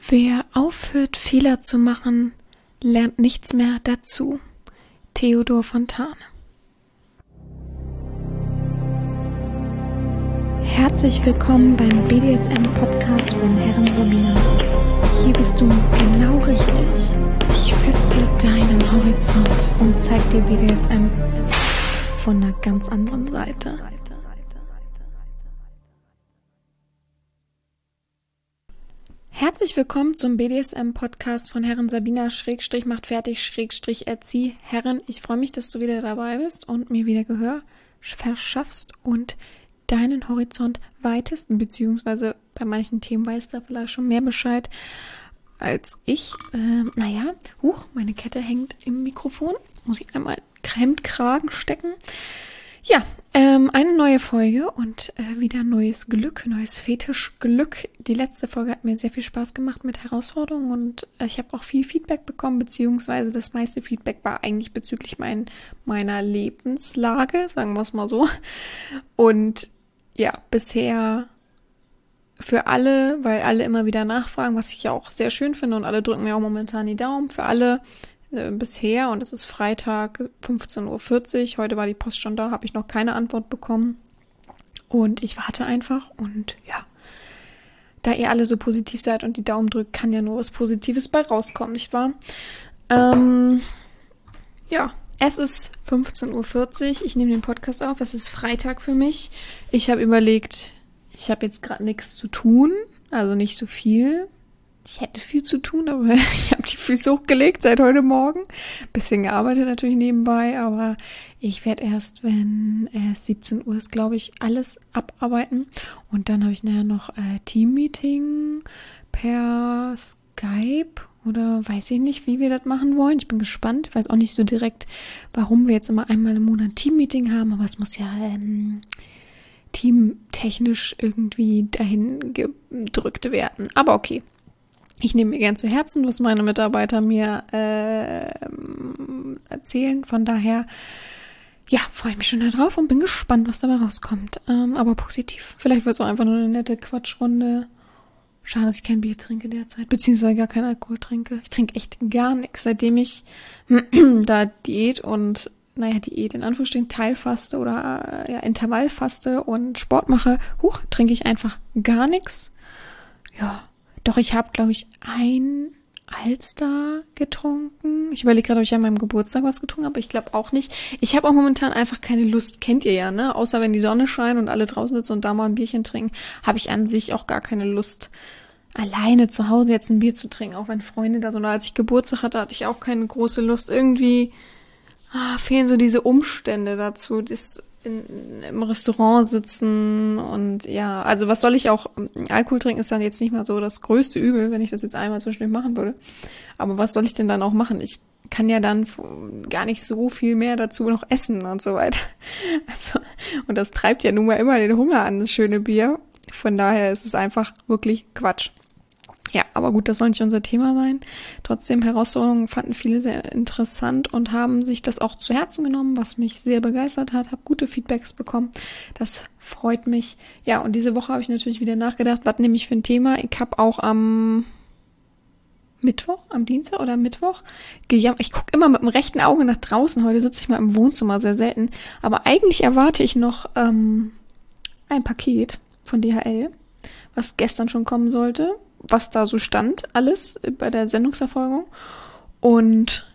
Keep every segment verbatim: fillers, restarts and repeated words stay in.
Wer aufhört, Fehler zu machen, lernt nichts mehr dazu. Theodor Fontane. Herzlich willkommen beim B D S M-Podcast von Herren Sabina. Hier bist du genau richtig. Ich feste deinen Horizont und zeig dir B D S M von einer ganz anderen Seite. Herzlich willkommen zum B D S M-Podcast von Herren Sabina, Schrägstrich macht fertig, Schrägstrich erzieh. Herren, ich freue mich, dass du wieder dabei bist und mir wieder Gehör verschaffst und deinen Horizont weitest, beziehungsweise bei manchen Themen weißt du vielleicht schon mehr Bescheid als ich. Ähm, naja, huch, meine Kette hängt im Mikrofon. Muss ich einmal Hemdkragen stecken. Ja, ähm, eine neue Folge und äh, wieder neues Glück, neues Fetischglück. Die letzte Folge hat mir sehr viel Spaß gemacht mit Herausforderungen und äh, ich habe auch viel Feedback bekommen, beziehungsweise das meiste Feedback war eigentlich bezüglich mein, meiner Lebenslage, sagen wir es mal so. Und ja, bisher für alle, weil alle immer wieder nachfragen, was ich ja auch sehr schön finde und alle drücken mir auch momentan die Daumen, für alle bisher, und es ist Freitag fünfzehn Uhr vierzig, heute war die Post schon da, habe ich noch keine Antwort bekommen und ich warte einfach und ja, da ihr alle so positiv seid und die Daumen drückt, kann ja nur was Positives bei rauskommen, nicht wahr? Ähm, ja, es ist fünfzehn Uhr vierzig, ich nehme den Podcast auf, es ist Freitag für mich, ich habe überlegt, ich habe jetzt gerade nichts zu tun, also nicht so viel. Ich hätte viel zu tun, aber ich habe die Füße hochgelegt seit heute Morgen. Bisschen gearbeitet natürlich nebenbei, aber ich werde erst, wenn es siebzehn Uhr ist, glaube ich, alles abarbeiten. Und dann habe ich nachher noch äh, Teammeeting per Skype oder weiß ich nicht, wie wir das machen wollen. Ich bin gespannt. Ich weiß auch nicht so direkt, warum wir jetzt immer einmal im Monat Teammeeting haben, aber es muss ja ähm, teamtechnisch irgendwie dahin gedrückt werden. Aber okay. Ich nehme mir gern zu Herzen, was meine Mitarbeiter mir äh, erzählen. Von daher, ja, freue ich mich schon darauf und bin gespannt, was dabei rauskommt. Ähm, aber positiv. Vielleicht wird es auch einfach nur eine nette Quatschrunde. Schade, dass ich kein Bier trinke derzeit, beziehungsweise gar keinen Alkohol trinke. Ich trinke echt gar nichts, seitdem ich da Diät und, naja, Diät in Anführungsstrichen, Teilfaste oder äh, ja, Intervallfaste und Sport mache. Huch, trinke ich einfach gar nichts. Ja. Doch ich habe, glaube ich, ein Alster getrunken. Ich überlege gerade, ob ich an meinem Geburtstag was getrunken habe, aber ich glaube auch nicht. Ich habe auch momentan einfach keine Lust, kennt ihr ja, ne? Außer wenn die Sonne scheint und alle draußen sitzen und da mal ein Bierchen trinken, habe ich an sich auch gar keine Lust, alleine zu Hause jetzt ein Bier zu trinken, auch wenn Freunde da so, als ich Geburtstag hatte, hatte ich auch keine große Lust. Irgendwie ah, fehlen so diese Umstände dazu, das In, im Restaurant sitzen und ja, also was soll ich auch, Alkohol trinken ist dann jetzt nicht mal so das größte Übel, wenn ich das jetzt einmal zwischendurch machen würde, aber was soll ich denn dann auch machen? Ich kann ja dann gar nicht so viel mehr dazu noch essen und so weiter, also, und das treibt ja nun mal immer den Hunger an, das schöne Bier, von daher ist es einfach wirklich Quatsch. Ja, aber gut, das soll nicht unser Thema sein. Trotzdem, Herausforderungen fanden viele sehr interessant und haben sich das auch zu Herzen genommen, was mich sehr begeistert hat. Habe gute Feedbacks bekommen. Das freut mich. Ja, und diese Woche habe ich natürlich wieder nachgedacht, was nehme ich für ein Thema. Ich habe auch am Mittwoch, am Dienstag oder Mittwoch gejammert. Ich gucke immer mit dem rechten Auge nach draußen. Heute sitze ich mal im Wohnzimmer, sehr selten. Aber eigentlich erwarte ich noch ähm, ein Paket von D H L, was gestern schon kommen sollte. Was da so stand, alles bei der Sendungserfolgung. Und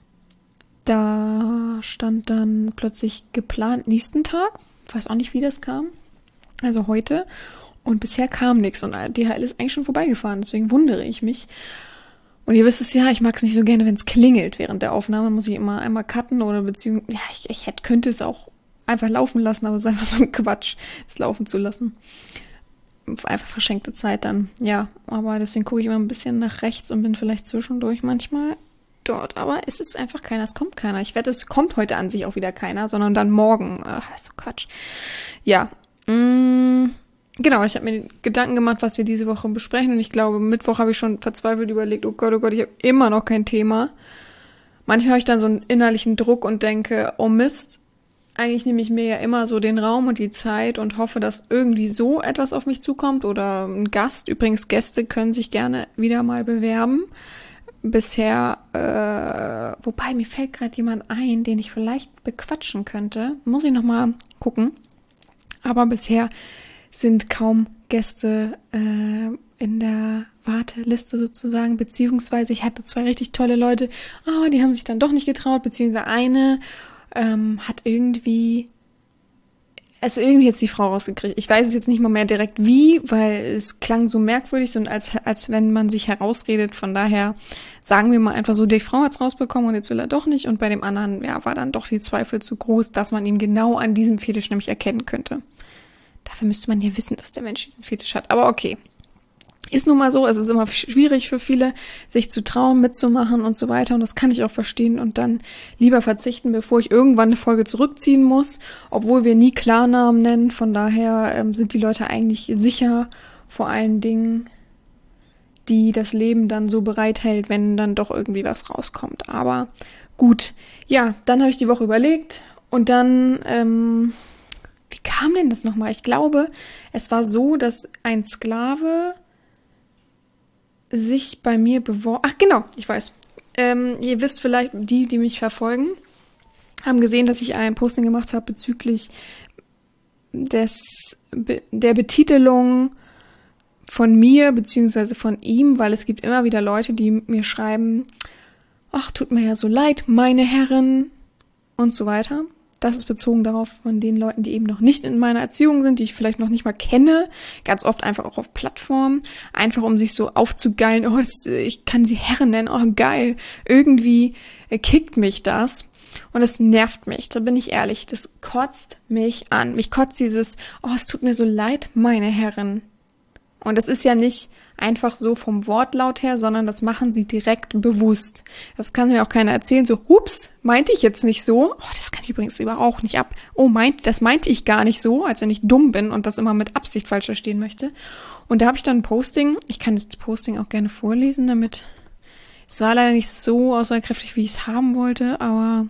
da stand dann plötzlich geplant nächsten Tag. Ich weiß auch nicht, wie das kam. Also heute. Und bisher kam nichts. Und D H L ist eigentlich schon vorbeigefahren. Deswegen wundere ich mich. Und ihr wisst es ja, ich mag es nicht so gerne, wenn es klingelt während der Aufnahme. Muss ich immer einmal cutten oder beziehungsweise, ja, ich, ich hätte, könnte es auch einfach laufen lassen, aber es ist einfach so ein Quatsch, es laufen zu lassen. Einfach verschenkte Zeit dann, ja. Aber deswegen gucke ich immer ein bisschen nach rechts und bin vielleicht zwischendurch manchmal dort. Aber es ist einfach keiner, es kommt keiner. Ich wette, es kommt heute an sich auch wieder keiner, sondern dann morgen. Ach, so Quatsch. Ja, mm, genau, ich habe mir Gedanken gemacht, was wir diese Woche besprechen. Und ich glaube, Mittwoch habe ich schon verzweifelt überlegt, oh Gott, oh Gott, ich habe immer noch kein Thema. Manchmal habe ich dann so einen innerlichen Druck und denke, oh Mist, eigentlich nehme ich mir ja immer so den Raum und die Zeit und hoffe, dass irgendwie so etwas auf mich zukommt oder ein Gast. Übrigens, Gäste können sich gerne wieder mal bewerben. Bisher, äh, wobei mir fällt gerade jemand ein, den ich vielleicht bequatschen könnte. Muss ich nochmal gucken. Aber bisher sind kaum Gäste äh, in der Warteliste sozusagen, beziehungsweise ich hatte zwei richtig tolle Leute, aber die haben sich dann doch nicht getraut, beziehungsweise eine ähm, hat irgendwie, also irgendwie jetzt die Frau rausgekriegt. Ich weiß es jetzt nicht mal mehr direkt wie, weil es klang so merkwürdig und als, als wenn man sich herausredet. Von daher sagen wir mal einfach so, die Frau hat's rausbekommen und jetzt will er doch nicht. Und bei dem anderen, ja, war dann doch die Zweifel zu groß, dass man ihn genau an diesem Fetisch nämlich erkennen könnte. Dafür müsste man ja wissen, dass der Mensch diesen Fetisch hat. Aber okay. Ist nun mal so, es ist immer schwierig für viele, sich zu trauen, mitzumachen und so weiter. Und das kann ich auch verstehen und dann lieber verzichten, bevor ich irgendwann eine Folge zurückziehen muss, obwohl wir nie Klarnamen nennen. Von daher ähm, sind die Leute eigentlich sicher, vor allen Dingen, die das Leben dann so bereithält, wenn dann doch irgendwie was rauskommt. Aber gut, ja, dann habe ich die Woche überlegt und dann, ähm, wie kam denn das nochmal? Ich glaube, es war so, dass ein Sklave sich bei mir beworben. Ach genau, ich weiß. Ähm, ihr wisst vielleicht, die, die mich verfolgen, haben gesehen, dass ich ein Posting gemacht habe bezüglich des der Betitelung von mir beziehungsweise von ihm, weil es gibt immer wieder Leute, die mir schreiben, ach, tut mir ja so leid, meine Herren und so weiter. Das ist bezogen darauf von den Leuten, die eben noch nicht in meiner Erziehung sind, die ich vielleicht noch nicht mal kenne. Ganz oft einfach auch auf Plattformen. Einfach um sich so aufzugeilen. Oh, das, ich kann sie Herren nennen. Oh, geil. Irgendwie äh, kickt mich das. Und es nervt mich. Da bin ich ehrlich. Das kotzt mich an. Mich kotzt dieses, oh, es tut mir so leid, meine Herren. Und das ist ja nicht einfach so vom Wortlaut her, sondern das machen sie direkt bewusst. Das kann mir auch keiner erzählen, so, hups, meinte ich jetzt nicht so. Oh, das kann ich übrigens überhaupt auch nicht ab. Oh, meint, das meinte ich gar nicht so, als wenn ich dumm bin und das immer mit Absicht falsch verstehen möchte. Und da habe ich dann ein Posting, ich kann das Posting auch gerne vorlesen, damit, es war leider nicht so aussagekräftig, wie ich es haben wollte, aber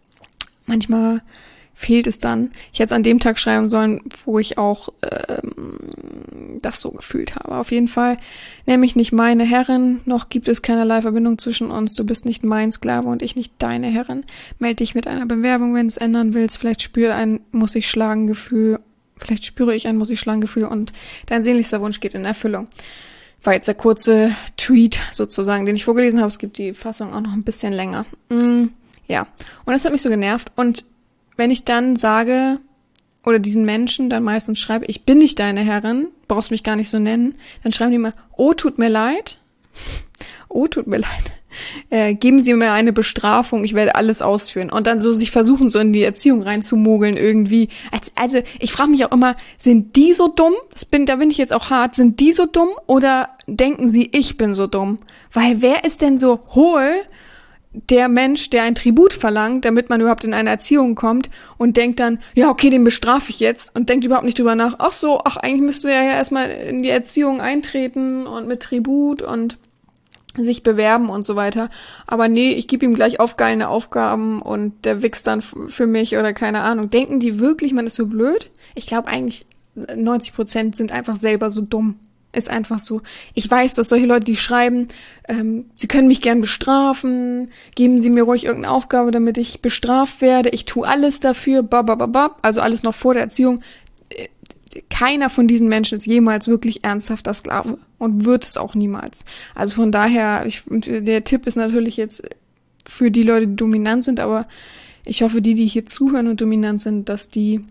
manchmal fehlt es dann. Ich hätte es an dem Tag schreiben sollen, wo ich auch ähm, das so gefühlt habe. Auf jeden Fall, nämlich nicht meine Herrin, noch gibt es keinerlei Verbindung zwischen uns. Du bist nicht mein Sklave und ich nicht deine Herrin. Meld dich mit einer Bewerbung, wenn du es ändern willst. Vielleicht spüre ein muss ich schlagen Gefühl. Vielleicht spüre ich ein muss ich schlagen Gefühl und dein sehnlichster Wunsch geht in Erfüllung. War jetzt der kurze Tweet sozusagen, den ich vorgelesen habe. Es gibt die Fassung auch noch ein bisschen länger. Mm, ja, und das hat mich so genervt. Und wenn ich dann sage, oder diesen Menschen dann meistens schreibe, ich bin nicht deine Herrin, brauchst mich gar nicht so nennen, dann schreiben die immer, oh, tut mir leid, oh, tut mir leid, äh, geben Sie mir eine Bestrafung, ich werde alles ausführen. Und dann so sich versuchen, so in die Erziehung reinzumogeln irgendwie. Also, also ich frage mich auch immer, sind die so dumm? Das bin, da bin ich jetzt auch hart, sind die so dumm oder denken sie, ich bin so dumm? Weil wer ist denn so hohl, der Mensch, der ein Tribut verlangt, damit man überhaupt in eine Erziehung kommt und denkt dann, ja, okay, den bestrafe ich jetzt und denkt überhaupt nicht drüber nach, ach so, ach, eigentlich müsste er ja erstmal in die Erziehung eintreten und mit Tribut und sich bewerben und so weiter. Aber nee, ich gebe ihm gleich aufgeilende Aufgaben und der wächst dann f- für mich oder keine Ahnung. Denken die wirklich, man ist so blöd? Ich glaube eigentlich, neunzig Prozent sind einfach selber so dumm. Ist einfach so. Ich weiß, dass solche Leute, die schreiben, ähm, sie können mich gern bestrafen, geben Sie mir ruhig irgendeine Aufgabe, damit ich bestraft werde. Ich tue alles dafür, babababab, also alles noch vor der Erziehung. Keiner von diesen Menschen ist jemals wirklich ernsthafter Sklave und wird es auch niemals. Also von daher, ich, der Tipp ist natürlich jetzt für die Leute, die dominant sind, aber ich hoffe, die, die hier zuhören und dominant sind, dass die,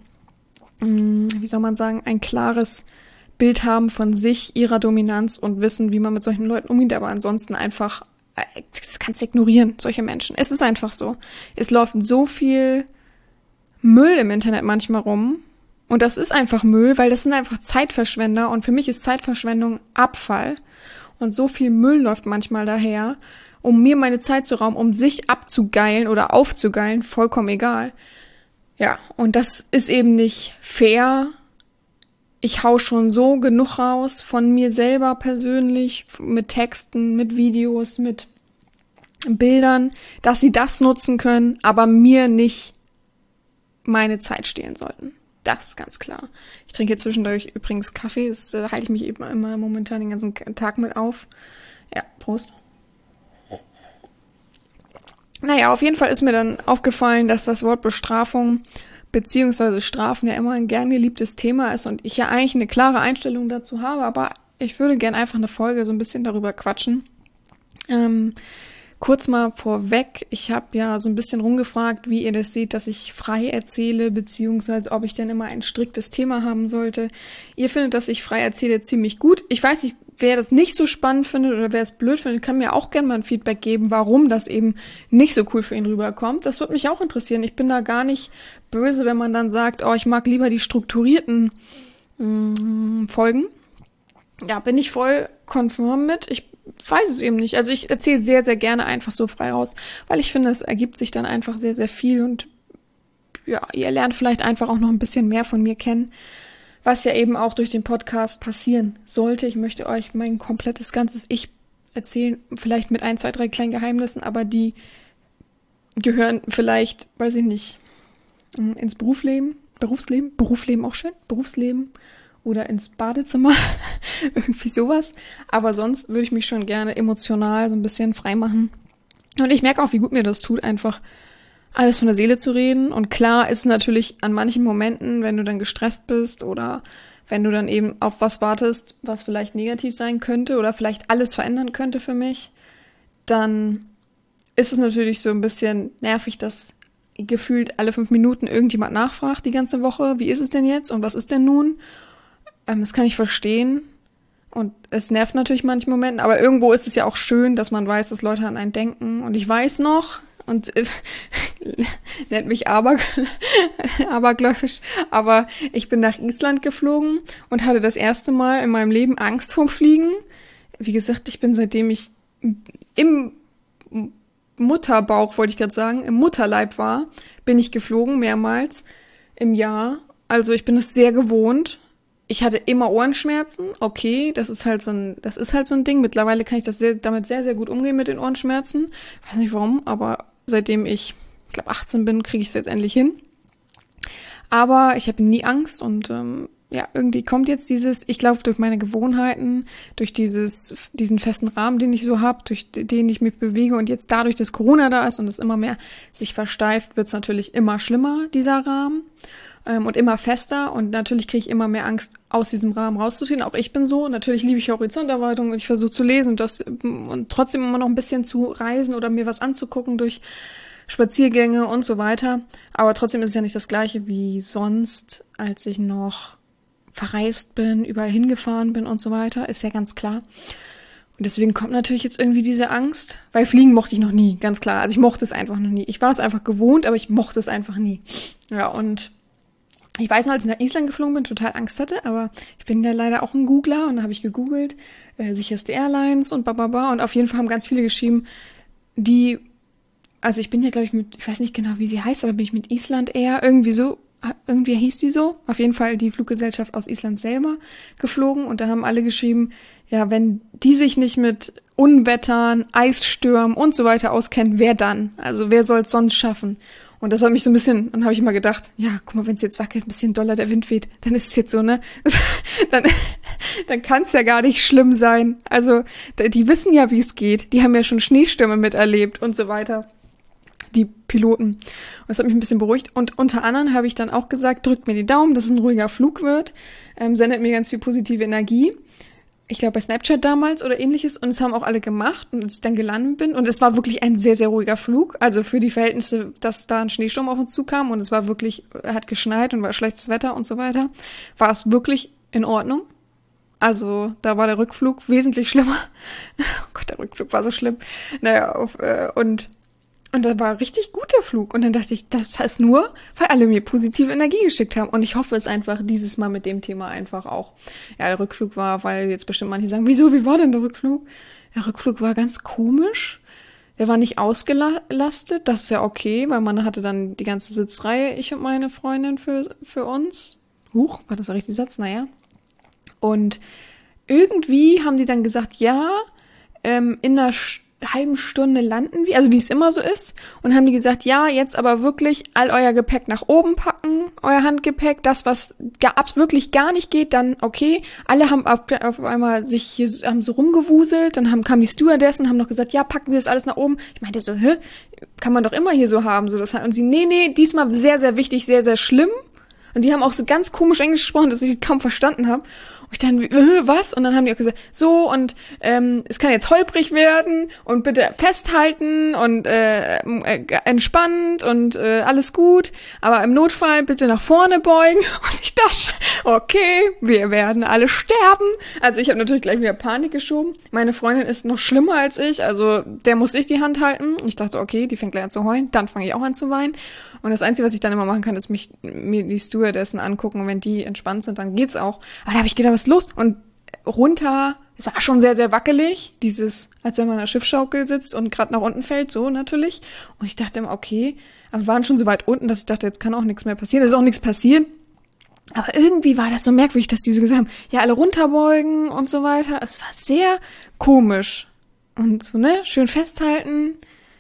mh, wie soll man sagen, ein klares Bild haben von sich, ihrer Dominanz und wissen, wie man mit solchen Leuten umgeht, aber ansonsten einfach, das kannst du ignorieren, solche Menschen. Es ist einfach so. Es läuft so viel Müll im Internet manchmal rum und das ist einfach Müll, weil das sind einfach Zeitverschwender und für mich ist Zeitverschwendung Abfall und so viel Müll läuft manchmal daher, um mir meine Zeit zu rauben, um sich abzugeilen oder aufzugeilen, vollkommen egal. Ja, und das ist eben nicht fair. Ich hau schon so genug raus von mir selber persönlich, mit Texten, mit Videos, mit Bildern, dass sie das nutzen können, aber mir nicht meine Zeit stehlen sollten. Das ist ganz klar. Ich trinke jetzt zwischendurch übrigens Kaffee. Das äh, halte ich mich eben immer momentan den ganzen Tag mit auf. Ja, Prost. Naja, auf jeden Fall ist mir dann aufgefallen, dass das Wort Bestrafung beziehungsweise Strafen ja immer ein gern geliebtes Thema ist und ich ja eigentlich eine klare Einstellung dazu habe, aber ich würde gern einfach eine Folge so ein bisschen darüber quatschen. Ähm, kurz mal vorweg, ich habe ja so ein bisschen rumgefragt, wie ihr das seht, dass ich frei erzähle, beziehungsweise ob ich denn immer ein striktes Thema haben sollte. Ihr findet, dass ich frei erzähle, ziemlich gut. Ich weiß nicht, wer das nicht so spannend findet oder wer es blöd findet, kann mir auch gerne mal ein Feedback geben, warum das eben nicht so cool für ihn rüberkommt. Das würde mich auch interessieren. Ich bin da gar nicht böse, wenn man dann sagt, oh, ich mag lieber die strukturierten mh, Folgen. Ja, bin ich voll konform mit. Ich weiß es eben nicht. Also ich erzähle sehr, sehr gerne einfach so frei raus, weil ich finde, es ergibt sich dann einfach sehr, sehr viel und ja, ihr lernt vielleicht einfach auch noch ein bisschen mehr von mir kennen, was ja eben auch durch den Podcast passieren sollte. Ich möchte euch mein komplettes ganzes Ich erzählen, vielleicht mit ein, zwei, drei kleinen Geheimnissen, aber die gehören vielleicht, weiß ich nicht, ins Berufsleben, Berufsleben, Berufsleben auch schön, Berufsleben oder ins Badezimmer, irgendwie sowas. Aber sonst würde ich mich schon gerne emotional so ein bisschen frei machen. Und ich merke auch, wie gut mir das tut, einfach alles von der Seele zu reden. Und klar ist es natürlich an manchen Momenten, wenn du dann gestresst bist oder wenn du dann eben auf was wartest, was vielleicht negativ sein könnte oder vielleicht alles verändern könnte für mich, dann ist es natürlich so ein bisschen nervig, dass gefühlt alle fünf Minuten irgendjemand nachfragt die ganze Woche, wie ist es denn jetzt und was ist denn nun? Ähm, das kann ich verstehen. Und es nervt natürlich manche Momente, aber irgendwo ist es ja auch schön, dass man weiß, dass Leute an einen denken. Und ich weiß noch, und äh, nennt mich aber, abergläubisch, aber ich bin nach Island geflogen und hatte das erste Mal in meinem Leben Angst vorm Fliegen. Wie gesagt, ich bin seitdem ich im Mutterbauch, wollte ich gerade sagen, im Mutterleib war, bin ich geflogen, mehrmals im Jahr. Also ich bin es sehr gewohnt. Ich hatte immer Ohrenschmerzen, okay, das ist halt so ein, das ist halt so ein Ding. Mittlerweile kann ich das sehr, damit sehr, sehr gut umgehen mit den Ohrenschmerzen. Weiß nicht warum, aber seitdem ich, ich glaube, achtzehn bin, kriege ich es jetzt endlich hin. Aber ich habe nie Angst und ähm, ja, irgendwie kommt jetzt dieses, ich glaube, durch meine Gewohnheiten, durch dieses, diesen festen Rahmen, den ich so habe, durch den ich mich bewege und jetzt dadurch, dass Corona da ist und es immer mehr sich versteift, wird es natürlich immer schlimmer, dieser Rahmen. Und immer fester und natürlich kriege ich immer mehr Angst, aus diesem Rahmen rauszuziehen. Auch ich bin so. Natürlich liebe ich Horizonterweiterung und ich versuche zu lesen und das und trotzdem immer noch ein bisschen zu reisen oder mir was anzugucken durch Spaziergänge und so weiter. Aber trotzdem ist es ja nicht das Gleiche wie sonst, als ich noch verreist bin, überall hingefahren bin und so weiter. Ist ja ganz klar. Und deswegen kommt natürlich jetzt irgendwie diese Angst, weil Fliegen mochte ich noch nie, ganz klar. Also ich mochte es einfach noch nie. Ich war es einfach gewohnt, aber ich mochte es einfach nie. Ja, und ich weiß noch, als ich nach Island geflogen bin, total Angst hatte, aber ich bin ja leider auch ein Googler und da habe ich gegoogelt, äh, sicherste Airlines und bababa und auf jeden Fall haben ganz viele geschrieben, die, also ich bin ja glaube ich mit, ich weiß nicht genau, wie sie heißt, aber bin ich mit Island Air irgendwie so, irgendwie hieß die so, auf jeden Fall die Fluggesellschaft aus Island selber geflogen und da haben alle geschrieben, ja, wenn die sich nicht mit Unwettern, Eisstürmen und so weiter auskennt, wer dann? Also wer soll es sonst schaffen? Und das hat mich so ein bisschen, dann habe ich immer gedacht, ja, guck mal, wenn es jetzt wackelt, ein bisschen doller der Wind weht, dann ist es jetzt so, ne? dann dann kann es ja gar nicht schlimm sein. Also die wissen ja, wie es geht. Die haben ja schon Schneestürme miterlebt und so weiter. Die Piloten. Und das hat mich ein bisschen beruhigt. Und unter anderem habe ich dann auch gesagt, drückt mir die Daumen, dass es ein ruhiger Flug wird. Ähm, sendet mir ganz viel positive Energie. Ich glaube bei Snapchat damals oder ähnliches und es haben auch alle gemacht und als ich dann gelandet bin und es war wirklich ein sehr, sehr ruhiger Flug, also für die Verhältnisse, dass da ein Schneesturm auf uns zukam und es war wirklich, hat geschneit und war schlechtes Wetter und so weiter, war es wirklich in Ordnung. Also da war der Rückflug wesentlich schlimmer. Oh Gott, der Rückflug war so schlimm. Naja, auf, äh, und Und da war richtig guter Flug. Und dann dachte ich, das ist nur, weil alle mir positive Energie geschickt haben. Und ich hoffe es einfach dieses Mal mit dem Thema einfach auch. Ja, der Rückflug war, weil jetzt bestimmt manche sagen, wieso, wie war denn der Rückflug? Der Rückflug war ganz komisch. Der war nicht ausgelastet. Das ist ja okay, weil man hatte dann die ganze Sitzreihe, ich und meine Freundin für, für uns. Huch, war das der richtige Satz? Naja. Und irgendwie haben die dann gesagt, ja, ähm, in der St- halben Stunde landen wir, also wie es immer so ist. Und haben die gesagt, ja, jetzt aber wirklich all euer Gepäck nach oben packen, euer Handgepäck, das, was gar, wirklich gar nicht geht, dann okay. Alle haben auf, auf einmal sich hier, haben so rumgewuselt, dann haben, kamen die Stewardessen, haben noch gesagt, ja, packen Sie das alles nach oben. Ich meinte so, hä, kann man doch immer hier so haben. So, das, und sie, nee, nee, diesmal sehr, sehr wichtig, sehr, sehr schlimm. Und die haben auch so ganz komisch Englisch gesprochen, dass ich kaum verstanden habe. Und ich dann, äh, was? Und dann haben die auch gesagt, so, und ähm, es kann jetzt holprig werden und bitte festhalten und äh, äh, entspannt und äh, alles gut, aber im Notfall bitte nach vorne beugen. Und ich dachte, okay, wir werden alle sterben. Also ich habe natürlich gleich wieder Panik geschoben. Meine Freundin ist noch schlimmer als ich, also der muss ich die Hand halten. Ich dachte, okay, die fängt gleich an zu heulen, dann fange ich auch an zu weinen. Und das Einzige, was ich dann immer machen kann, ist mich mir die Stewardessen angucken. Und wenn die entspannt sind, dann geht's auch. Aber da habe ich gedacht, was ist los? Und runter, es war schon sehr, sehr wackelig. Dieses, als wenn man in einer Schiffsschaukel sitzt und gerade nach unten fällt, so natürlich. Und ich dachte immer, okay, aber wir waren schon so weit unten, dass ich dachte, jetzt kann auch nichts mehr passieren. Es ist auch nichts passiert. Aber irgendwie war das so merkwürdig, dass die so gesagt haben, ja, alle runterbeugen und so weiter. Es war sehr komisch. Und so, ne, schön festhalten.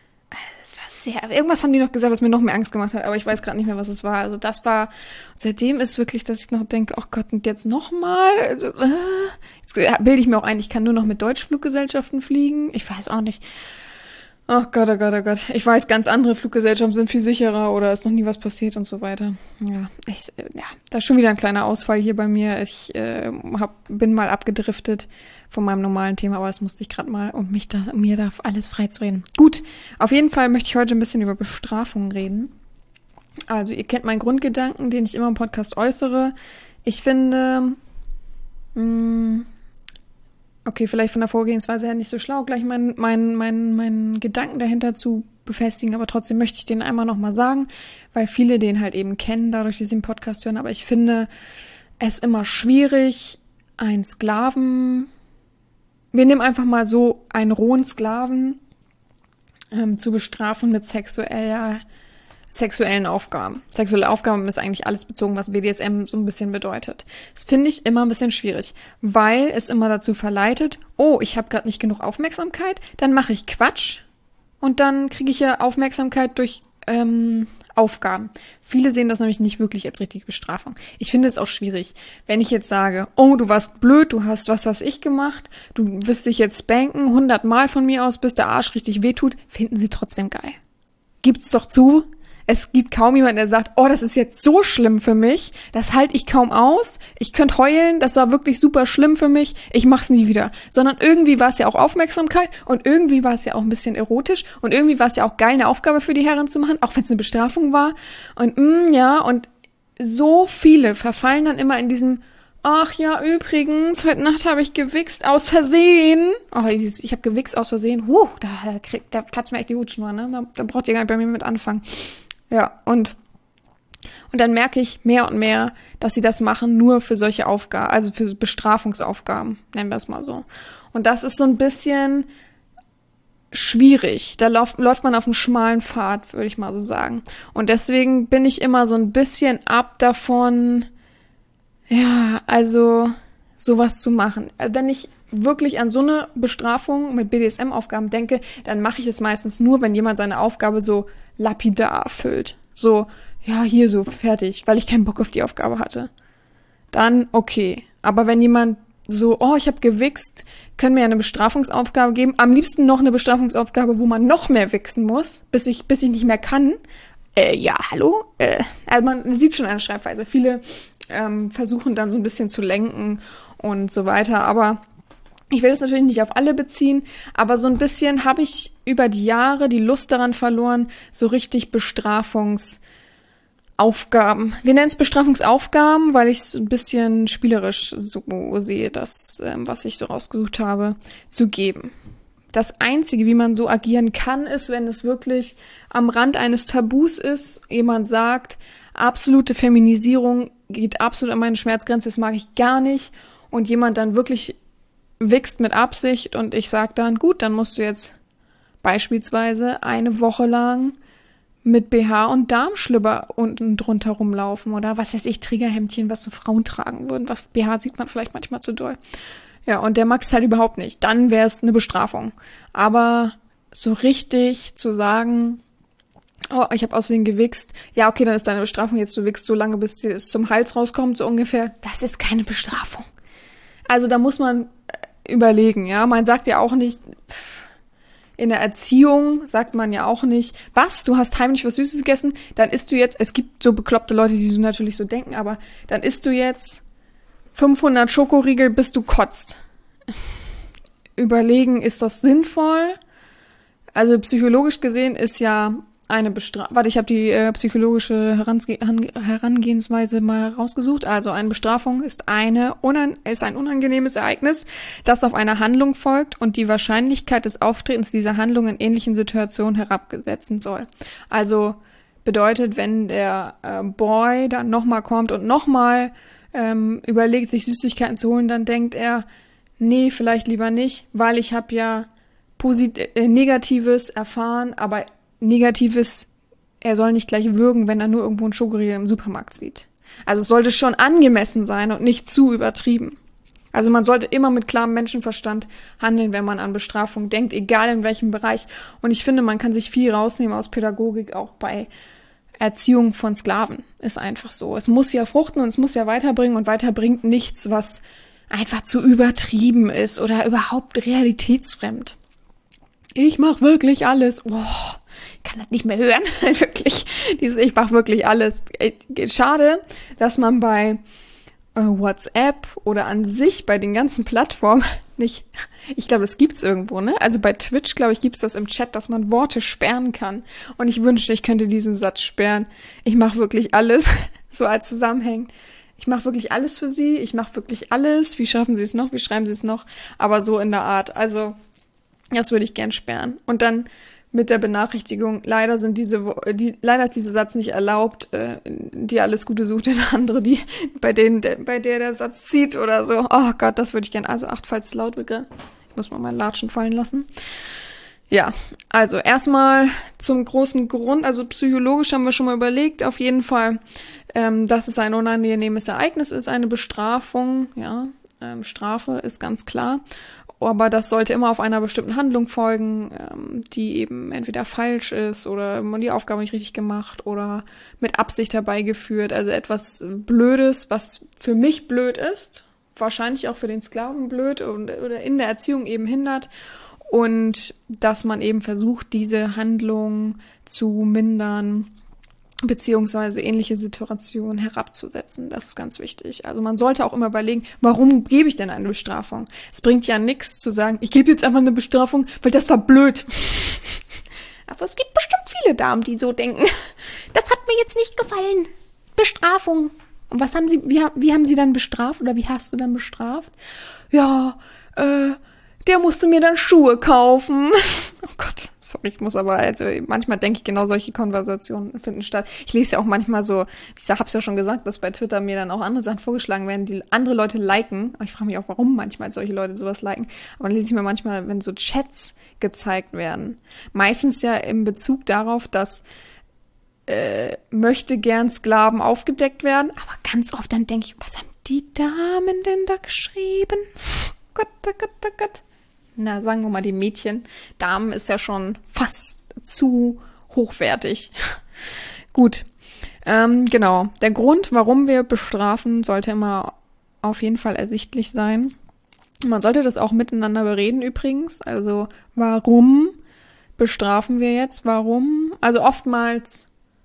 Sehr, irgendwas haben die noch gesagt, was mir noch mehr Angst gemacht hat, aber ich weiß gerade nicht mehr, was es war. Also das war, seitdem ist wirklich, dass ich noch denke, oh Gott, und jetzt nochmal? Also, äh, jetzt bilde ich mir auch ein, ich kann nur noch mit Deutschfluggesellschaften fliegen. Ich weiß auch nicht. Oh Gott, oh Gott, oh Gott. Ich weiß, ganz andere Fluggesellschaften sind viel sicherer oder ist noch nie was passiert und so weiter. Ja, ich, ja, da ist schon wieder ein kleiner Ausfall hier bei mir. Ich äh, hab, bin mal abgedriftet von meinem normalen Thema, aber das musste ich gerade mal, um mich da, mir da alles frei zu reden. Gut, auf jeden Fall möchte ich heute ein bisschen über Bestrafung reden. Also ihr kennt meinen Grundgedanken, den ich immer im Podcast äußere. Ich finde, mh, okay, vielleicht von der Vorgehensweise her nicht so schlau, gleich meinen mein, mein, mein Gedanken dahinter zu befestigen, aber trotzdem möchte ich den einmal nochmal sagen, weil viele den halt eben kennen, dadurch, dass sie den Podcast hören, aber ich finde es immer schwierig, einen Sklaven, wir nehmen einfach mal so einen rohen Sklaven ähm, zu bestrafen mit sexueller, sexuellen Aufgaben. Sexuelle Aufgaben ist eigentlich alles bezogen, was B D S M so ein bisschen bedeutet. Das finde ich immer ein bisschen schwierig, weil es immer dazu verleitet, oh, ich habe gerade nicht genug Aufmerksamkeit, dann mache ich Quatsch und dann kriege ich ja Aufmerksamkeit durch ähm, Aufgaben. Viele sehen das nämlich nicht wirklich als richtige Bestrafung. Ich finde es auch schwierig, wenn ich jetzt sage, oh, du warst blöd, du hast was, was ich gemacht, du wirst dich jetzt spanken, hundertmal von mir aus, bis der Arsch richtig wehtut, finden sie trotzdem geil. Gibt's doch zu. Es gibt kaum jemanden, der sagt, oh, das ist jetzt so schlimm für mich, das halte ich kaum aus, ich könnte heulen, das war wirklich super schlimm für mich, ich mach's nie wieder. Sondern irgendwie war es ja auch Aufmerksamkeit und irgendwie war es ja auch ein bisschen erotisch und irgendwie war es ja auch geil, eine Aufgabe für die Herren zu machen, auch wenn es eine Bestrafung war. Und mh, ja, und so viele verfallen dann immer in diesem, ach ja, übrigens, heute Nacht habe ich gewichst aus Versehen. Oh, ich, ich habe gewichst aus Versehen. Huh, da, kriegt, da platzt mir echt die Hutschnur, ne? Da, da braucht ihr gar nicht bei mir mit anfangen. Ja, und und dann merke ich mehr und mehr, dass sie das machen nur für solche Aufgaben, also für Bestrafungsaufgaben, nennen wir es mal so. Und das ist so ein bisschen schwierig. Da lauf, läuft man auf einem schmalen Pfad, würde ich mal so sagen. Und deswegen bin ich immer so ein bisschen ab davon, ja, also sowas zu machen. Wenn ich wirklich an so eine Bestrafung mit B D S M-Aufgaben denke, dann mache ich es meistens nur, wenn jemand seine Aufgabe so lapidar erfüllt. So, ja, hier so, fertig, weil ich keinen Bock auf die Aufgabe hatte. Dann okay. Aber wenn jemand so, oh, ich habe gewichst, können mir ja eine Bestrafungsaufgabe geben. Am liebsten noch eine Bestrafungsaufgabe, wo man noch mehr wichsen muss, bis ich, bis ich nicht mehr kann. Äh, ja, hallo? Äh, also man sieht schon eine Schreibweise. Viele ähm, versuchen dann so ein bisschen zu lenken und so weiter, aber ich will es natürlich nicht auf alle beziehen, aber so ein bisschen habe ich über die Jahre die Lust daran verloren, so richtig Bestrafungsaufgaben. Wir nennen es Bestrafungsaufgaben, weil ich es ein bisschen spielerisch so sehe, das, ähm, was ich so rausgesucht habe, zu geben. Das Einzige, wie man so agieren kann, ist, wenn es wirklich am Rand eines Tabus ist, jemand sagt, absolute Feminisierung geht absolut an meine Schmerzgrenze, das mag ich gar nicht, und jemand dann wirklich wichst mit Absicht und ich sag dann, gut, dann musst du jetzt beispielsweise eine Woche lang mit B H und Darmschlipper unten drunter rumlaufen oder was weiß ich, Trägerhemdchen, was so Frauen tragen würden, was B H sieht man vielleicht manchmal zu doll. Ja, und der mag es halt überhaupt nicht. Dann wäre es eine Bestrafung. Aber so richtig zu sagen, oh, ich habe außerdem gewichst, ja, okay, dann ist deine Bestrafung jetzt, du wichst so lange, bis es zum Hals rauskommt, so ungefähr. Das ist keine Bestrafung. Also da muss man überlegen, ja. Man sagt ja auch nicht, in der Erziehung sagt man ja auch nicht, was, du hast heimlich was Süßes gegessen, dann isst du jetzt, es gibt so bekloppte Leute, die so natürlich so denken, aber dann isst du jetzt fünfhundert Schokoriegel, bis du kotzt. Überlegen, ist das sinnvoll? Also psychologisch gesehen ist ja eine Bestrafung. Warte, ich habe die äh, psychologische Herange- Herangehensweise mal rausgesucht. Also eine Bestrafung ist eine unan- ist ein unangenehmes Ereignis, das auf eine Handlung folgt und die Wahrscheinlichkeit des Auftretens dieser Handlung in ähnlichen Situationen herabgesetzen soll. Also bedeutet, wenn der äh, Boy dann nochmal kommt und nochmal ähm, überlegt, sich Süßigkeiten zu holen, dann denkt er, nee, vielleicht lieber nicht, weil ich habe ja Posit- äh, Negatives erfahren, aber Negatives, er soll nicht gleich würgen, wenn er nur irgendwo einen Schokoriegel im Supermarkt sieht. Also es sollte schon angemessen sein und nicht zu übertrieben. Also man sollte immer mit klarem Menschenverstand handeln, wenn man an Bestrafung denkt, egal in welchem Bereich. Und ich finde, man kann sich viel rausnehmen aus Pädagogik, auch bei Erziehung von Sklaven. Ist einfach so. Es muss ja fruchten und es muss ja weiterbringen und weiterbringt nichts, was einfach zu übertrieben ist oder überhaupt realitätsfremd. Ich mach wirklich alles. Oh, ich kann das nicht mehr hören. Wirklich. Dieses Ich mach wirklich alles. Schade, dass man bei äh, WhatsApp oder an sich bei den ganzen Plattformen nicht, ich glaube, das gibt's irgendwo, ne? Also bei Twitch, glaube ich, gibt's das im Chat, dass man Worte sperren kann. Und ich wünschte, ich könnte diesen Satz sperren. Ich mach wirklich alles. So als Zusammenhang. Ich mache wirklich alles für sie, ich mache wirklich alles. Wie schaffen sie es noch, wie schreiben sie es noch? Aber so in der Art. Also, das würde ich gern sperren. Und dann mit der Benachrichtigung, leider sind diese, die, leider ist dieser Satz nicht erlaubt, äh, die alles Gute sucht in andere, die, bei denen, der, bei der der Satz zieht oder so. Oh Gott, das würde ich gern. Also, acht, falls es laut wird, ich muss mal meinen Latschen fallen lassen. Ja, also erstmal zum großen Grund, also psychologisch haben wir schon mal überlegt, auf jeden Fall, ähm, dass es ein unangenehmes Ereignis ist, eine Bestrafung, ja, ähm, Strafe ist ganz klar, aber das sollte immer auf einer bestimmten Handlung folgen, ähm, die eben entweder falsch ist oder man die Aufgabe nicht richtig gemacht oder mit Absicht herbeigeführt, also etwas Blödes, was für mich blöd ist, wahrscheinlich auch für den Sklaven blöd und, oder in der Erziehung eben hindert. Und dass man eben versucht, diese Handlung zu mindern, beziehungsweise ähnliche Situationen herabzusetzen. Das ist ganz wichtig. Also man sollte auch immer überlegen, warum gebe ich denn eine Bestrafung? Es bringt ja nichts zu sagen, ich gebe jetzt einfach eine Bestrafung, weil das war blöd. Aber es gibt bestimmt viele Damen, die so denken. Das hat mir jetzt nicht gefallen. Bestrafung. Und was haben sie, wie, wie haben sie dann bestraft oder wie hast du dann bestraft? Ja, äh, der musste mir dann Schuhe kaufen. Oh Gott, sorry, ich muss aber, also manchmal denke ich, genau solche Konversationen finden statt. Ich lese ja auch manchmal so, ich hab's ja schon gesagt, dass bei Twitter mir dann auch andere Sachen vorgeschlagen werden, die andere Leute liken. Aber ich frage mich auch, warum manchmal solche Leute sowas liken. Aber dann lese ich mir manchmal, wenn so Chats gezeigt werden. Meistens ja in Bezug darauf, dass äh, möchte gern Sklaven aufgedeckt werden. Aber ganz oft dann denke ich, was haben die Damen denn da geschrieben? Gott, oh Gott, oh Gott. Na, sagen wir mal die Mädchen. Damen ist ja schon fast zu hochwertig. Gut, ähm, genau. Der Grund, warum wir bestrafen, sollte immer auf jeden Fall ersichtlich sein. Man sollte das auch miteinander bereden übrigens. Also warum bestrafen wir jetzt? Warum? Also oftmals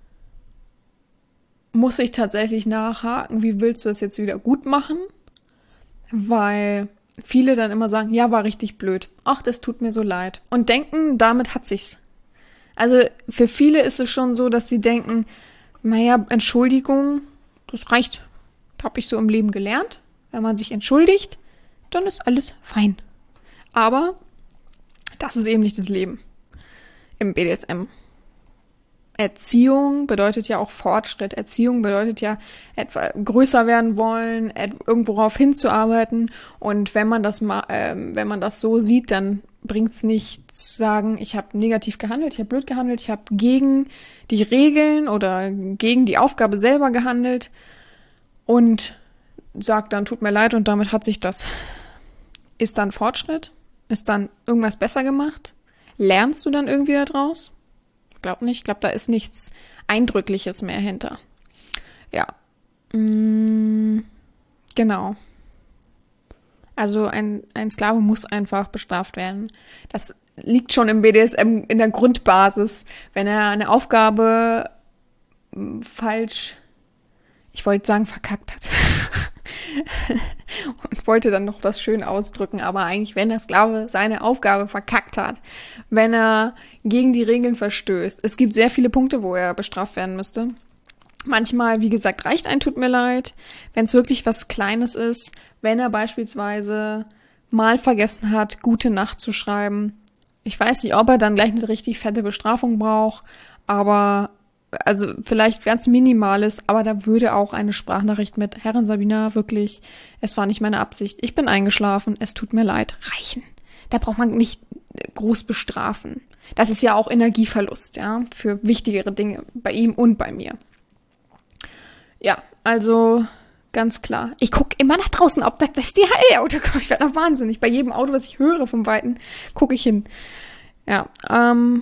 muss ich tatsächlich nachhaken, wie willst du das jetzt wieder gut machen? Weil viele dann immer sagen, ja, war richtig blöd. Ach, das tut mir so leid. Und denken, damit hat sich's. Also für viele ist es schon so, dass sie denken, naja, Entschuldigung, das reicht. Das habe ich so im Leben gelernt. Wenn man sich entschuldigt, dann ist alles fein. Aber das ist eben nicht das Leben im B D S M. Erziehung bedeutet ja auch Fortschritt. Erziehung bedeutet ja etwa größer werden wollen, irgendworauf hinzuarbeiten. Und wenn man das mal, äh, wenn man das so sieht, dann bringt es nicht zu sagen, ich habe negativ gehandelt, ich habe blöd gehandelt, ich habe gegen die Regeln oder gegen die Aufgabe selber gehandelt und sagt dann, tut mir leid und damit hat sich das. Ist dann Fortschritt? Ist dann irgendwas besser gemacht? Lernst du dann irgendwie daraus? Ich glaube nicht. Ich glaube, da ist nichts Eindrückliches mehr hinter. Ja. Mm, genau. Also ein, ein Sklave muss einfach bestraft werden. Das liegt schon im B D S M in der Grundbasis. Wenn er eine Aufgabe m, falsch, ich wollte sagen, verkackt hat. Und wollte dann noch das schön ausdrücken. Aber eigentlich, wenn der Sklave seine Aufgabe verkackt hat, wenn er gegen die Regeln verstößt. Es gibt sehr viele Punkte, wo er bestraft werden müsste. Manchmal, wie gesagt, reicht ein Tut mir leid, wenn es wirklich was Kleines ist, wenn er beispielsweise mal vergessen hat, gute Nacht zu schreiben. Ich weiß nicht, ob er dann gleich eine richtig fette Bestrafung braucht, aber also vielleicht wäre es Minimales, aber da würde auch eine Sprachnachricht mit Herrin Sabina wirklich, es war nicht meine Absicht, ich bin eingeschlafen, es tut mir leid, reichen. Da braucht man nicht groß bestrafen. Das ist ja auch Energieverlust, ja, für wichtigere Dinge bei ihm und bei mir. Ja, also ganz klar. Ich gucke immer nach draußen, ob das, das D H L-Auto kommt. Ich werde noch wahnsinnig. Bei jedem Auto, was ich höre vom Weiten, gucke ich hin. Ja, ähm.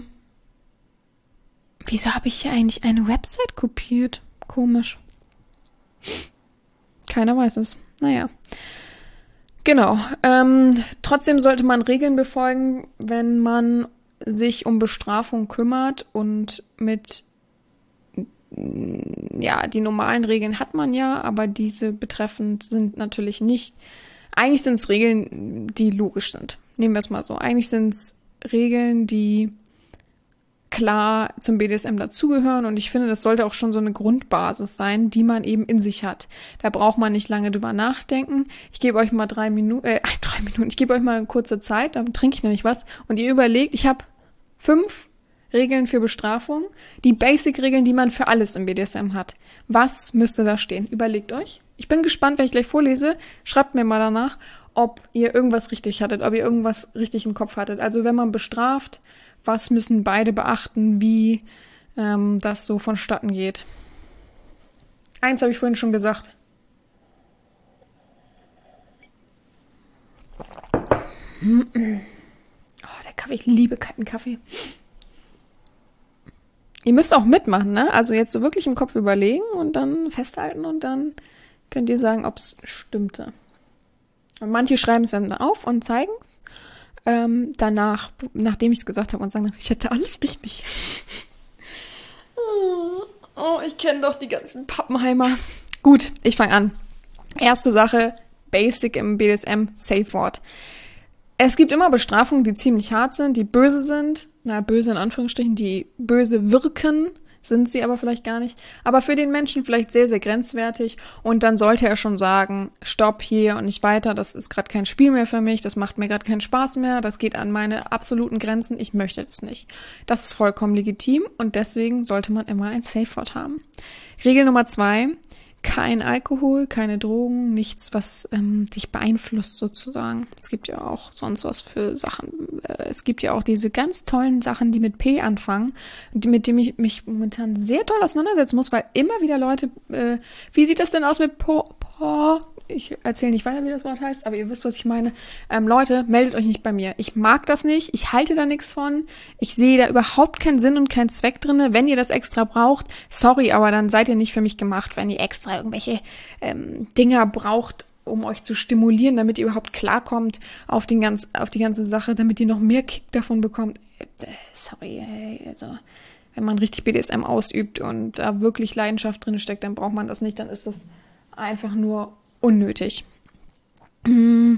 Wieso habe ich hier eigentlich eine Website kopiert? Komisch. Keiner weiß es. Naja. Genau. Ähm, trotzdem sollte man Regeln befolgen, wenn man sich um Bestrafung kümmert und mit ja, die normalen Regeln hat man ja, aber diese betreffend sind natürlich nicht, eigentlich sind es Regeln, die logisch sind. Nehmen wir es mal so. Eigentlich sind es Regeln, die klar zum B D S M dazugehören und ich finde, das sollte auch schon so eine Grundbasis sein, die man eben in sich hat. Da braucht man nicht lange drüber nachdenken. Ich gebe euch mal drei Minuten, äh, drei Minuten, ich gebe euch mal eine kurze Zeit, dann trinke ich nämlich was und ihr überlegt, ich habe fünf Regeln für Bestrafung, die Basic-Regeln, die man für alles im B D S M hat. Was müsste da stehen? Überlegt euch. Ich bin gespannt, wenn ich gleich vorlese. Schreibt mir mal danach, ob ihr irgendwas richtig hattet, ob ihr irgendwas richtig im Kopf hattet. Also wenn man bestraft, was müssen beide beachten, wie ähm, das so vonstatten geht. Eins habe ich vorhin schon gesagt. Oh, der Kaffee, ich liebe kalten Kaffee. Ihr müsst auch mitmachen, ne? Also jetzt so wirklich im Kopf überlegen und dann festhalten und dann könnt ihr sagen, ob es stimmte. Und manche schreiben es dann auf und zeigen es. Ähm, danach, nachdem ich es gesagt habe und sagen, ich hätte alles richtig. Oh, ich kenne doch die ganzen Pappenheimer. Gut, ich fange an. Erste Sache, Basic im B D S M, Safe Word. Es gibt immer Bestrafungen, die ziemlich hart sind, die böse sind. Na, böse in Anführungsstrichen, die böse wirken, sind sie aber vielleicht gar nicht. Aber für den Menschen vielleicht sehr, sehr grenzwertig. Und dann sollte er schon sagen, stopp hier und nicht weiter. Das ist gerade kein Spiel mehr für mich. Das macht mir gerade keinen Spaß mehr. Das geht an meine absoluten Grenzen. Ich möchte das nicht. Das ist vollkommen legitim und deswegen sollte man immer ein Safe Word haben. Regel Nummer zwei. Kein Alkohol, keine Drogen, nichts, was ähm, dich beeinflusst sozusagen. Es gibt ja auch sonst was für Sachen. Äh, es gibt ja auch diese ganz tollen Sachen, die mit P anfangen, die, mit denen ich mich momentan sehr toll auseinandersetzen muss, weil immer wieder Leute, äh, wie sieht das denn aus mit Po? Po? Ich erzähle nicht weiter, wie das Wort heißt, aber ihr wisst, was ich meine. Ähm, Leute, meldet euch nicht bei mir. Ich mag das nicht. Ich halte da nichts von. Ich sehe da überhaupt keinen Sinn und keinen Zweck drinne. Wenn ihr das extra braucht, sorry, aber dann seid ihr nicht für mich gemacht, wenn ihr extra irgendwelche ähm, Dinger braucht, um euch zu stimulieren, damit ihr überhaupt klarkommt auf, den ganz, auf die ganze Sache, damit ihr noch mehr Kick davon bekommt. Äh, sorry, ey, also wenn man richtig B D S M ausübt und da wirklich Leidenschaft drin steckt, dann braucht man das nicht. Dann ist das einfach nur unnötig. Genau,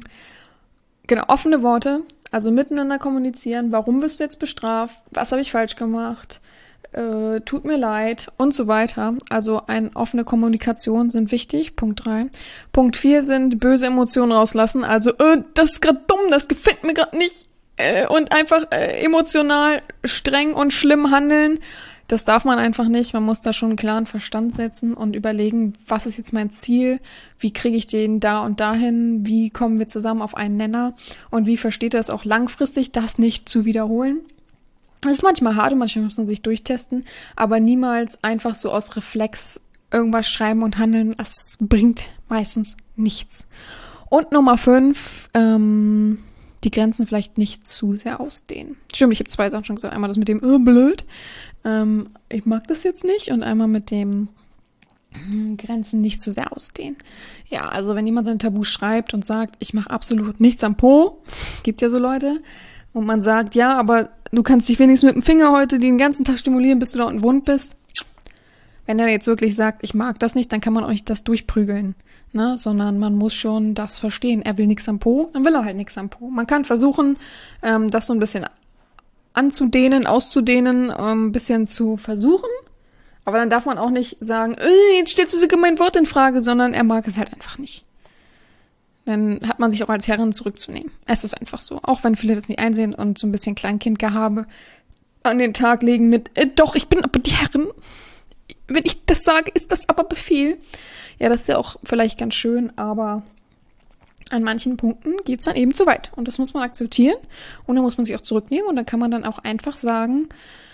offene Worte, also miteinander kommunizieren. Warum wirst du jetzt bestraft? Was habe ich falsch gemacht? Äh, tut mir leid und so weiter. Also eine offene Kommunikation sind wichtig. Punkt drei. Punkt vier sind böse Emotionen rauslassen. Also, äh, das ist gerade dumm, das gefällt mir gerade nicht. Äh, und einfach äh, emotional streng und schlimm handeln. Das darf man einfach nicht. Man muss da schon einen klaren Verstand setzen und überlegen, was ist jetzt mein Ziel? Wie kriege ich den da und dahin? Wie kommen wir zusammen auf einen Nenner? Und wie versteht er es auch langfristig, das nicht zu wiederholen? Das ist manchmal hart und manchmal muss man sich durchtesten, aber niemals einfach so aus Reflex irgendwas schreiben und handeln. Das bringt meistens nichts. Und Nummer fünf, ähm, die Grenzen vielleicht nicht zu sehr ausdehnen. Stimmt, ich habe zwei Sachen schon gesagt. Einmal das mit dem oh, blöd, ähm, ich mag das jetzt nicht, und einmal mit dem äh, Grenzen nicht zu sehr ausdehnen. Ja, also wenn jemand sein Tabu schreibt und sagt, ich mache absolut nichts am Po, gibt ja so Leute, und man sagt, ja, aber du kannst dich wenigstens mit dem Finger heute den ganzen Tag stimulieren, bis du da unten wund bist. Wenn er jetzt wirklich sagt, ich mag das nicht, dann kann man auch nicht das durchprügeln, ne? Sondern man muss schon das verstehen. Er will nichts am Po, dann will er halt nichts am Po. Man kann versuchen, ähm, das so ein bisschen anzudehnen, auszudehnen, ähm, ein bisschen zu versuchen. Aber dann darf man auch nicht sagen, äh, jetzt stellst du sogar mein Wort in Frage, sondern er mag es halt einfach nicht. Dann hat man sich auch als Herrin zurückzunehmen. Es ist einfach so. Auch wenn viele das nicht einsehen und so ein bisschen Kleinkindgehabe an den Tag legen mit, äh, doch, ich bin aber die Herrin. Wenn ich das sage, ist das aber Befehl. Ja, das ist ja auch vielleicht ganz schön, aber an manchen Punkten geht es dann eben zu weit. Und das muss man akzeptieren. Und dann muss man sich auch zurücknehmen. Und dann kann man dann auch einfach sagen,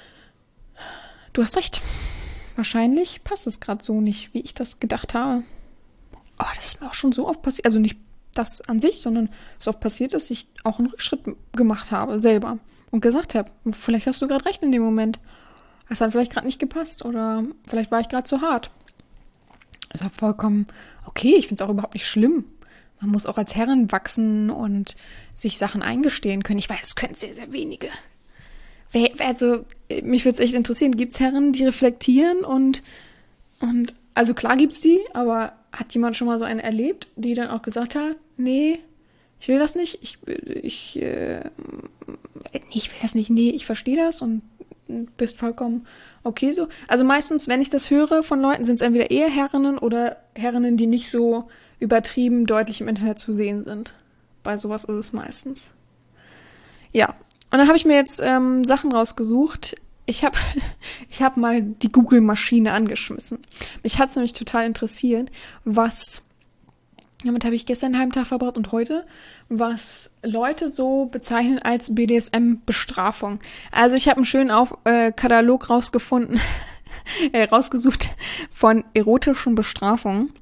du hast recht. Wahrscheinlich passt es gerade so nicht, wie ich das gedacht habe. Oh, das ist mir auch schon so oft passiert. Also nicht das an sich, sondern so oft passiert, dass ich auch einen Rückschritt gemacht habe, selber. Und gesagt habe, vielleicht hast du gerade recht in dem Moment. Es hat vielleicht gerade nicht gepasst oder vielleicht war ich gerade zu hart. Das ist vollkommen okay. Ich finde es auch überhaupt nicht schlimm. Man muss auch als Herrin wachsen und sich Sachen eingestehen können. Ich weiß, es können sehr, sehr wenige. Also, mich würde es echt interessieren. Gibt es Herren, die reflektieren und, und also klar gibt es die, aber hat jemand schon mal so eine erlebt, die dann auch gesagt hat, nee, ich will das nicht, ich, ich, äh, nee, ich will das nicht, nee, ich verstehe das und bist vollkommen okay so. Also meistens, wenn ich das höre von Leuten, sind es entweder eher Herrinnen oder Herrinnen, die nicht so übertrieben deutlich im Internet zu sehen sind. Bei sowas ist es meistens. Ja, und dann habe ich mir jetzt ähm, Sachen rausgesucht. Ich habe ich hab mal die Google-Maschine angeschmissen. Mich hat es nämlich total interessiert, was, damit habe ich gestern einen halben Tag verbracht und heute, was Leute so bezeichnen als B D S M-Bestrafung. Also ich habe einen schönen Auf äh, Katalog rausgefunden, äh, rausgesucht von erotischen Bestrafungen.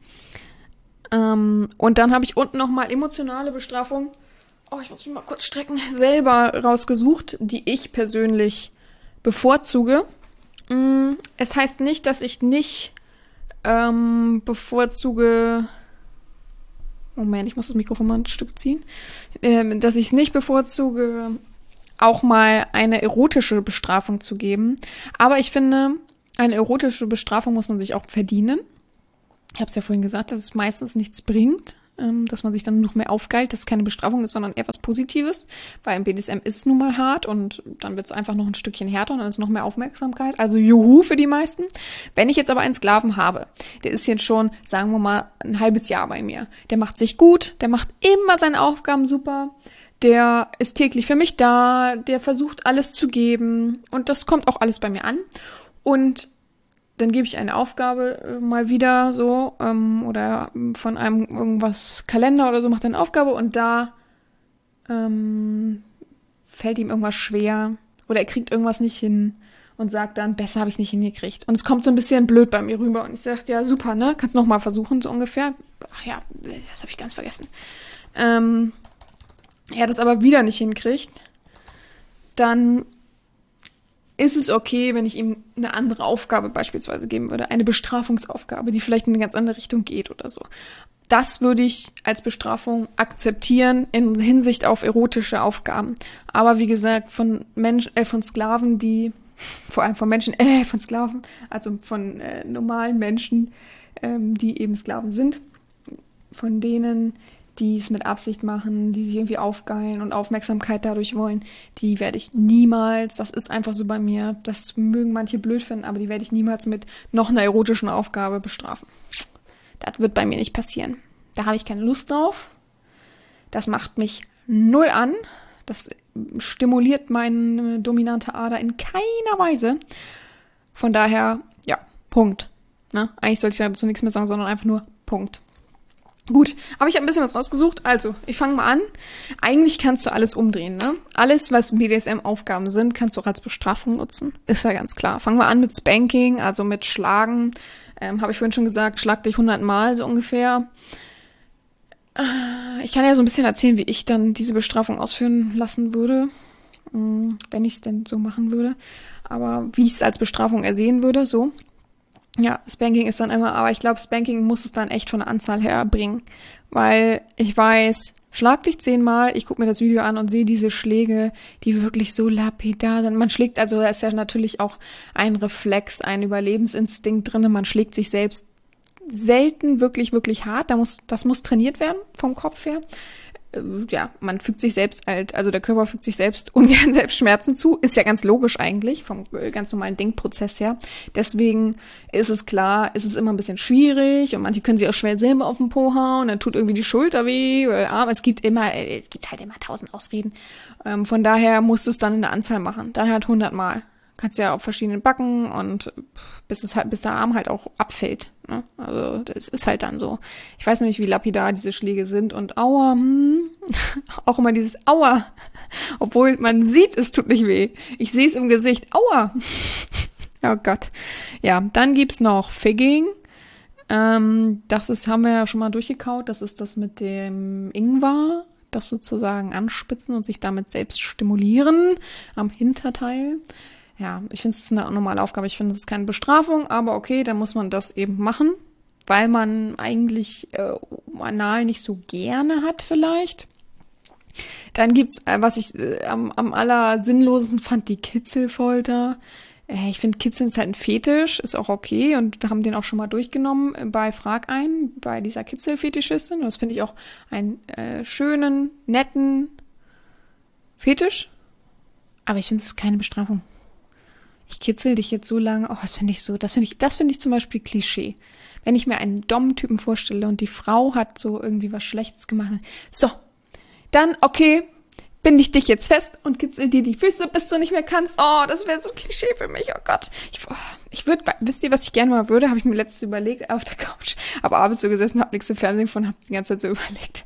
Ähm, und dann habe ich unten nochmal emotionale Bestrafung, oh, ich muss mich mal kurz strecken, selber rausgesucht, die ich persönlich bevorzuge. Mm, es heißt nicht, dass ich nicht ähm, bevorzuge... Moment, ich muss das Mikrofon mal ein Stück ziehen. Ähm, dass ich es nicht bevorzuge, auch mal eine erotische Bestrafung zu geben. Aber ich finde, eine erotische Bestrafung muss man sich auch verdienen. Ich habe es ja vorhin gesagt, dass es meistens nichts bringt, ähm, dass man sich dann noch mehr aufgeilt, dass es keine Bestrafung ist, sondern eher was Positives. Weil im B D S M ist es nun mal hart und dann wird es einfach noch ein Stückchen härter und dann ist noch mehr Aufmerksamkeit. Also juhu für die meisten. Wenn ich jetzt aber einen Sklaven habe, der ist jetzt schon, sagen wir mal, ein halbes Jahr bei mir. Der macht sich gut, der macht immer seine Aufgaben super. Der ist täglich für mich da, der versucht alles zu geben und das kommt auch alles bei mir an. Und dann gebe ich eine Aufgabe äh, mal wieder so ähm, oder von einem irgendwas Kalender oder so macht er eine Aufgabe und da ähm, fällt ihm irgendwas schwer oder er kriegt irgendwas nicht hin und sagt dann, besser habe ich es nicht hingekriegt. Und es kommt so ein bisschen blöd bei mir rüber und ich sage, ja super, ne, kannst du noch mal versuchen, so ungefähr. Ach ja, das habe ich ganz vergessen. Ähm, er das aber wieder nicht hinkriegt, dann ist es okay, wenn ich ihm eine andere Aufgabe beispielsweise geben würde, eine Bestrafungsaufgabe, die vielleicht in eine ganz andere Richtung geht oder so. Das würde ich als Bestrafung akzeptieren in Hinsicht auf erotische Aufgaben. Aber wie gesagt, von Menschen, äh, von Sklaven, die, vor allem von Menschen, äh, von Sklaven, also von äh, normalen Menschen, ähm, die eben Sklaven sind, von denen, die es mit Absicht machen, die sich irgendwie aufgeilen und Aufmerksamkeit dadurch wollen, die werde ich niemals, das ist einfach so bei mir, das mögen manche blöd finden, aber die werde ich niemals mit noch einer erotischen Aufgabe bestrafen. Das wird bei mir nicht passieren. Da habe ich keine Lust drauf. Das macht mich null an. Das stimuliert meine dominante Ader in keiner Weise. Von daher, ja, Punkt. Ne? Eigentlich sollte ich dazu nichts mehr sagen, sondern einfach nur Punkt. Gut, aber ich habe ein bisschen was rausgesucht. Also, ich fange mal an. Eigentlich kannst du alles umdrehen, ne? Alles, was B D S M-Aufgaben sind, kannst du auch als Bestrafung nutzen. Ist ja ganz klar. Fangen wir an mit Spanking, also mit Schlagen. Ähm, habe ich vorhin schon gesagt, schlag dich hundertmal so ungefähr. Ich kann ja so ein bisschen erzählen, wie ich dann diese Bestrafung ausführen lassen würde, wenn ich es denn so machen würde. Aber wie ich es als Bestrafung ersehen würde, so. Ja, Spanking ist dann immer, aber ich glaube, Spanking muss es dann echt von der Anzahl her bringen. Weil ich weiß, schlag dich zehnmal, ich gucke mir das Video an und sehe diese Schläge, die wirklich so lapidar sind. Man schlägt, also da ist ja natürlich auch ein Reflex, ein Überlebensinstinkt drin. Man schlägt sich selbst selten wirklich, wirklich hart. Da muss, das muss trainiert werden vom Kopf her. Ja, man fügt sich selbst halt, also der Körper fügt sich selbst ungern selbst Schmerzen zu. Ist ja ganz logisch eigentlich, vom ganz normalen Denkprozess her. Deswegen ist es klar, ist es immer ein bisschen schwierig und manche können sich auch schwer selber auf den Po hauen, dann tut irgendwie die Schulter weh oder der Arm. Es gibt immer, es gibt halt immer tausend Ausreden. Ähm, von daher musst du es dann in der Anzahl machen. Dann halt hundert Mal. Kannst ja auf verschiedenen Backen und bis es halt, bis der Arm halt auch abfällt. Ne? Also das ist halt dann so. Ich weiß nämlich, wie lapidar diese Schläge sind und aua, hm, auch immer dieses aua, obwohl man sieht, es tut nicht weh. Ich sehe es im Gesicht, aua. Oh Gott. Ja, dann gibt's noch Figging. Ähm, das ist, haben wir ja schon mal durchgekaut. Das ist das mit dem Ingwer. Das sozusagen anspitzen und sich damit selbst stimulieren am Hinterteil. Ja, ich finde, es ist eine normale Aufgabe. Ich finde, es ist keine Bestrafung, aber okay, dann muss man das eben machen, weil man eigentlich äh, anal nicht so gerne hat vielleicht. Dann gibt's, äh, was ich äh, am, am allersinnlosesten fand, die Kitzelfolter. Äh, ich finde, Kitzeln ist halt ein Fetisch, ist auch okay und wir haben den auch schon mal durchgenommen äh, bei Frag ein, bei dieser Kitzelfetischistin. Das finde ich auch einen äh, schönen, netten Fetisch, aber ich finde, es ist keine Bestrafung. Ich kitzel dich jetzt so lange, oh, das finde ich so, das finde ich, das finde ich zum Beispiel Klischee. Wenn ich mir einen Dom-Typen vorstelle und die Frau hat so irgendwie was Schlechtes gemacht, so, dann, okay, binde ich dich jetzt fest und kitzel dir die Füße, bis du nicht mehr kannst. Oh, das wäre so Klischee für mich, oh Gott. Ich, oh, ich würde, wisst ihr, was ich gerne mal würde, habe ich mir letztens überlegt auf der Couch, aber abends so gesessen, habe nichts im Fernsehen gefunden, habe die ganze Zeit so überlegt